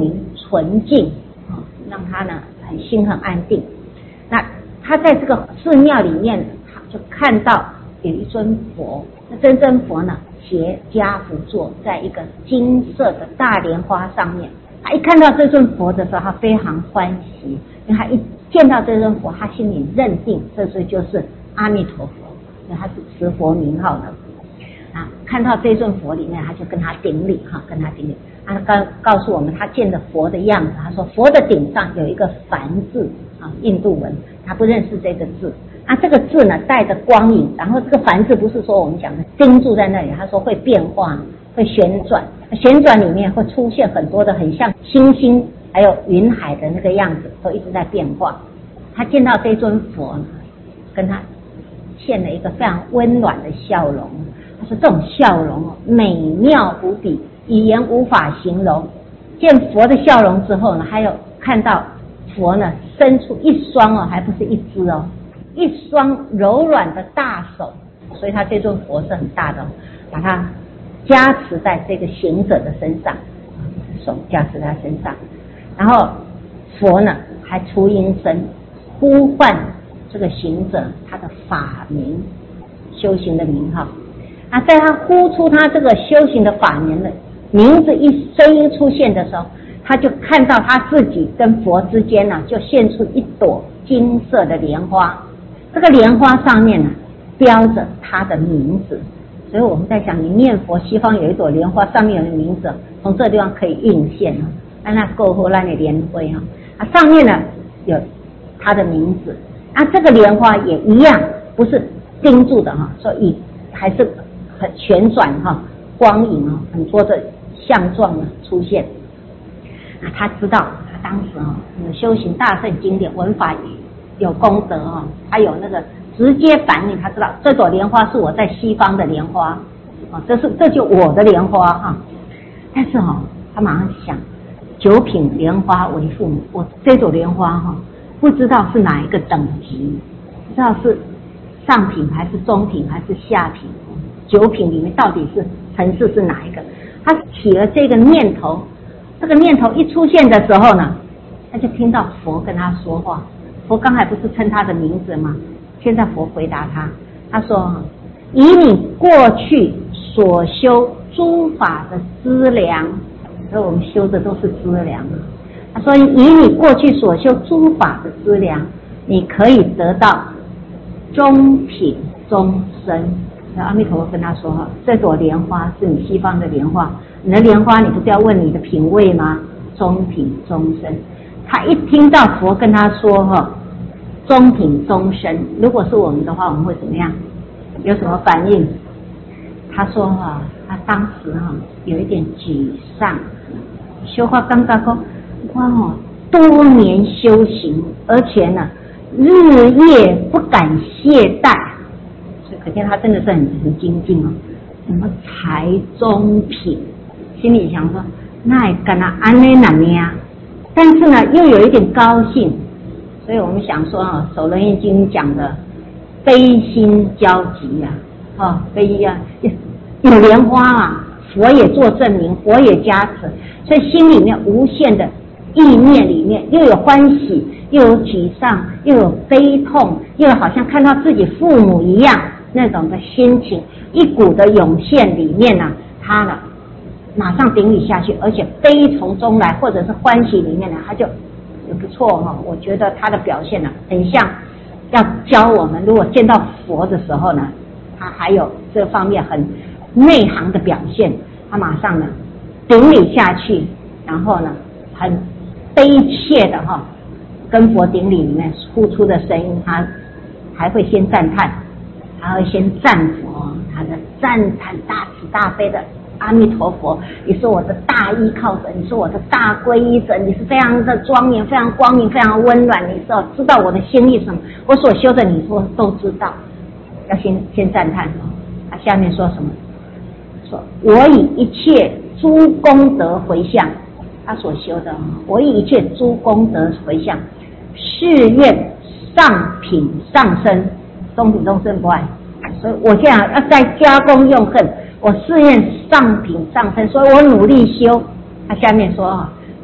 纯净，让他呢很心很安定。那他在这个寺庙里面，他就看到有一尊佛，那这尊佛呢结跏趺坐在一个金色的大莲花上面。他一看到这尊佛的时候，他非常欢喜，因为他一见到这尊佛，他心里认定这尊就是阿弥陀佛，因为他是持佛名号的啊。看到这尊佛里面，他就跟他顶礼哈，跟他顶礼。他告告诉我们他见的佛的样子，他说佛的顶上有一个梵字啊，印度文，他不认识这个字啊，这个字呢带着光影，然后这个梵字不是说我们讲的钉住在那里，他说会变化，会旋转，旋转里面会出现很多的很像星星还有云海的那个样子，都一直在变化。他见到这尊佛呢，跟他现了一个非常温暖的笑容，他说这种笑容美妙无比，语言无法形容。见佛的笑容之后呢，还有看到佛呢伸出一双哦，还不是一只哦，一双柔软的大手，所以他这尊佛是很大的，把它加持在这个行者的身上，手加持在他身上，然后佛呢还出音声呼唤这个行者他的法名，修行的名号。啊，在他呼出他这个修行的法名的名字一声音出现的时候，他就看到他自己跟佛之间呢、啊，就现出一朵金色的莲花。这个莲花上面呢、啊，标着他的名字。所以我们在想，你念佛，西方有一朵莲花，上面有名字，从这地方可以映现啊。那那够后那的莲花啊，啊上面呢有他的名字。啊，这个莲花也一样，不是钉住的哈，所以还是很旋转哈，光影啊，很多的相状呢出现。啊，他知道他当时啊，修行大乘经典，闻法有功德啊，他有那个直接反应，他知道这朵莲花是我在西方的莲花啊，这是这就我的莲花哈。但是哈、啊，他马上想，九品莲花为父母，我这朵莲花哈、啊，不知道是哪一个等级，不知道是上品还是中品还是下品，九品里面到底是层次是哪一个？他起了这个念头，这个念头一出现的时候呢，他就听到佛跟他说话。佛刚才不是称他的名字吗？现在佛回答他，他说：“以你过去所修诸法的资粮，所以我们修的都是资粮。他说：以你过去所修诸法的资粮，你可以得到中品终身。”阿弥陀佛跟他说：“哈，这朵莲花是你西方的莲花，你的莲花你不是要问你的品位吗？中品终身。”他一听到佛跟他说：“哈。”中品终身，如果是我们的话，我们会怎么样？有什么反应？他说哈、啊，他当时哈、啊、有一点沮丧。修花刚刚说，哇哦，多年修行，而且呢，日夜不敢懈怠，所以可见他真的是很很精进哦。怎么才中品？心里想说，那也干那安内哪样啊？但是呢，又有一点高兴。所以我们想说啊，《首楞严经》讲的悲心交集啊，啊，悲啊，有莲花啊，佛也做证明，佛也加持，所以心里面无限的意念里面，又有欢喜，又有沮丧，又有悲痛，又有好像看到自己父母一样那种的心情，一股的涌现里面呢、啊，他呢马上顶礼下去，而且悲从中来，或者是欢喜里面呢，他就。也不错哈，我觉得他的表现呢、啊，很像要教我们，如果见到佛的时候呢，他还有这方面很内行的表现，他马上呢顶礼下去，然后呢很悲切的哈，跟佛顶礼里面呼出的声音，他还会先赞叹，他会先赞佛，他的赞叹大慈大悲的。阿弥陀佛，你是我的大依靠者，你是我的大皈依者，你是非常的庄严，非常光明，非常温暖，你是知道我的心意什么，我所修的你说都知道，要先先赞叹。他下面说什么？说我以一切诸功德回向，他所修的，我以一切诸功德回向，誓愿上品上身，中品终身不爱。所以我现在要再加功用恨。我誓愿上品上身，所以我努力修。他下面说啊，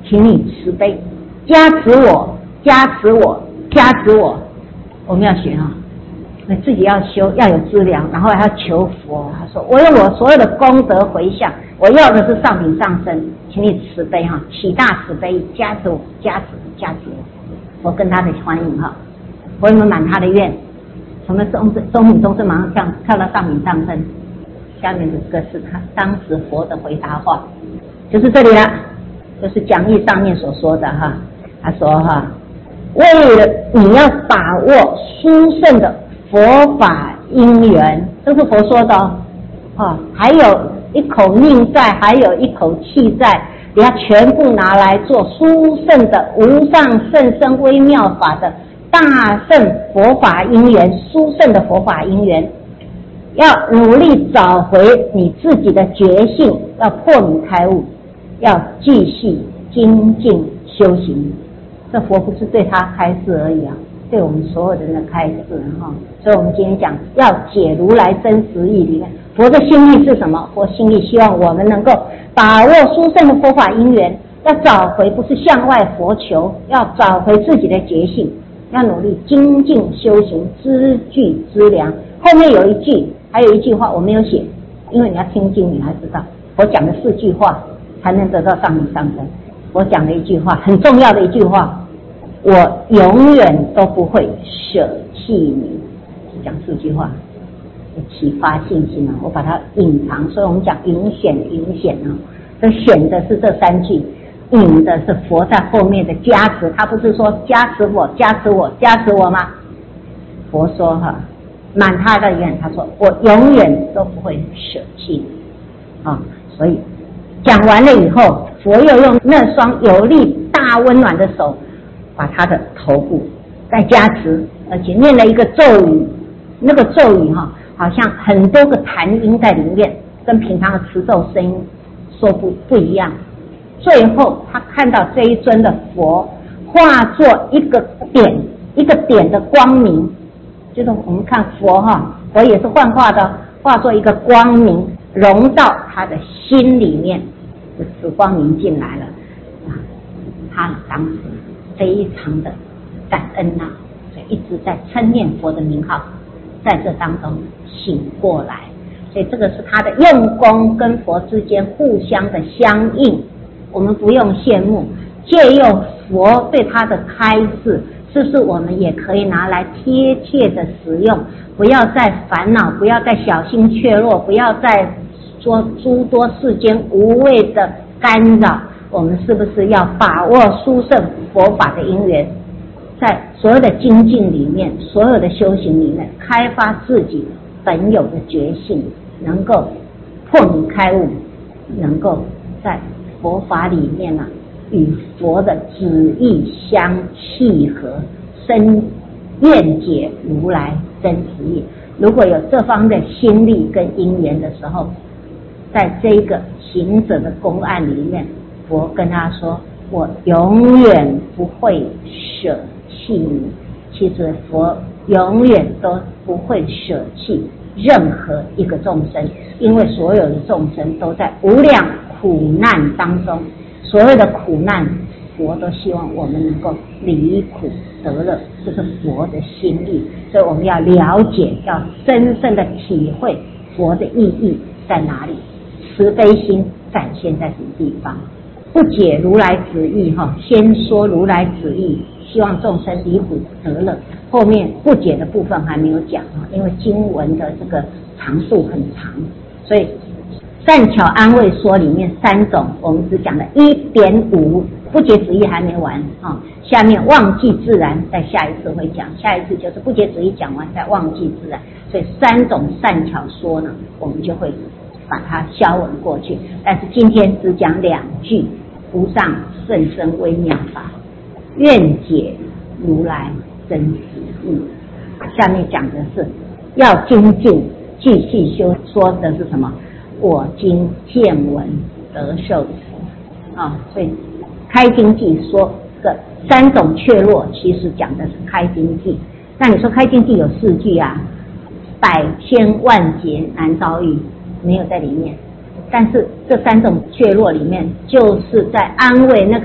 请你慈悲加持我，加持我，加持我。我们要学啊，你自己要修，要有资粮，然后还要求佛。他说：“我用我所有的功德回向，我要的是上品上身，请你慈悲哈，起大慈悲，加持我，加持加持我。”我跟他的欢迎哈，我有没有满他的愿？从那中中品中是马上跳跳到上品上身。下面这个是他当时佛的回答话，就是这里了，就是讲义上面所说的哈。他说哈，为了你要把握殊胜的佛法因缘，这是佛说的哦，哦，还有一口命在，还有一口气在，你要全部拿来做殊胜的无上甚深微妙法的大圣佛法因缘，殊胜的佛法因缘，要努力找回你自己的觉性，要破迷开悟，要继续精进修行。这佛不是对他开示而已啊，对我们所有人的开示哈。所以我们今天讲要解如来真实义里面，佛的心意是什么？佛心意希望我们能够把握殊胜的佛法因缘，要找回不是向外佛求，要找回自己的觉性，要努力精进修行，资具资粮。后面有一句，还有一句话我没有写，因为你要听经你才知道，我讲的四句话才能得到上品上身。我讲了一句话，很重要的一句话，我永远都不会舍弃你。讲四句话启发信心啊，我把它隐藏，所以我们讲隐显隐显啊，这显的是这三句，隐的是佛在后面的加持。他不是说加持我加持我加持我吗？佛说哈，满他的愿，他说我永远都不会舍弃你啊。所以讲完了以后，佛又用那双有力大温暖的手把他的头部再加持，而且念了一个咒语，那个咒语哈，好像很多个弹音在里面，跟平常的持咒声音说不不一样。最后他看到这一尊的佛化作一个点，一个点的光明，就是我们看佛哈，佛也是幻化的，化作一个光明融到他的心里面，此光明进来了啊，他当时非常的感恩呐、啊，所以一直在称念佛的名号，在这当中醒过来。所以这个是他的用功跟佛之间互相的相应，我们不用羡慕，借用佛对他的开示，是不是我们也可以拿来贴切的使用？不要再烦恼，不要再小心怯弱，不要再说诸多世间无谓的干扰。我们是不是要把握殊胜佛法的因缘，在所有的精进里面，所有的修行里面，开发自己本有的觉性，能够破迷开悟，能够在佛法里面啊，与佛的旨意相契合，深愿解如来真实义。如果有这方的心力跟因缘的时候，在这个行者的公案里面，佛跟他说我永远不会舍弃你。其实佛永远都不会舍弃任何一个众生，因为所有的众生都在无量苦难当中，所有的苦难佛都希望我们能够离苦得乐，这是佛的心意。所以我们要了解，要深深的体会佛的意义在哪里，慈悲心展现在什么地方。不解如来旨意哈，先说如来旨意，希望众生离苦得乐，后面不解的部分还没有讲啊，因为经文的这个长度很长，所以善巧安慰说里面三种，我们只讲了 一点五， 不解旨意还没完啊，下面忘记自然在下一次会讲，下一次就是不解旨意讲完再忘记自然，所以三种善巧说呢，我们就会把它消文过去。但是今天只讲两句，无上甚深微妙法，愿解如来真实义。下面讲的是要精进继续修，说的是什么？我今见闻得受持啊，所以开经记说个三种怯弱，其实讲的是开经记。那你说开经记有四句啊，百千万劫难遭遇，没有在里面。但是这三种怯弱里面，就是在安慰那个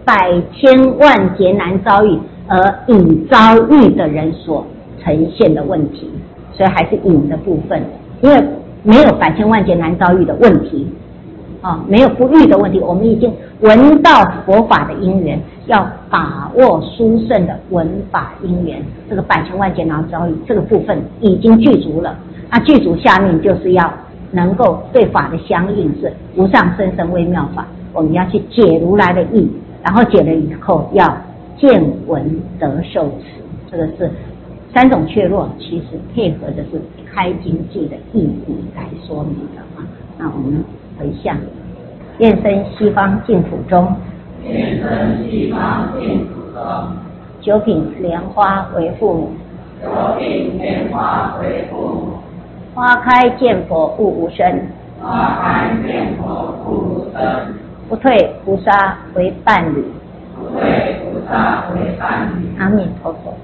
百千万劫难遭遇而已遭遇的人所呈现的问题，所以还是引的部分，因为没有百千万劫难遭遇的问题。哦，没有不遇的问题，我们已经闻到佛法的因缘，要把握殊胜的闻法因缘，这个百千万劫难遭遇这个部分已经具足了。那具足下面就是要能够对法的相应是无上甚深微妙法，我们要去解如来的义，然后解了以后要见闻得受持，这个是三种却落，其实配合的是开经记的意义来说明的啊。那我们回向，愿生西方净土中， 愿生西方净土中， 九品莲花为父母， 九品莲花为父母， 花开见佛悟无生， 花开见佛悟无生， 不退菩萨为伴侣， 不退菩萨为伴侣。 阿弥陀佛。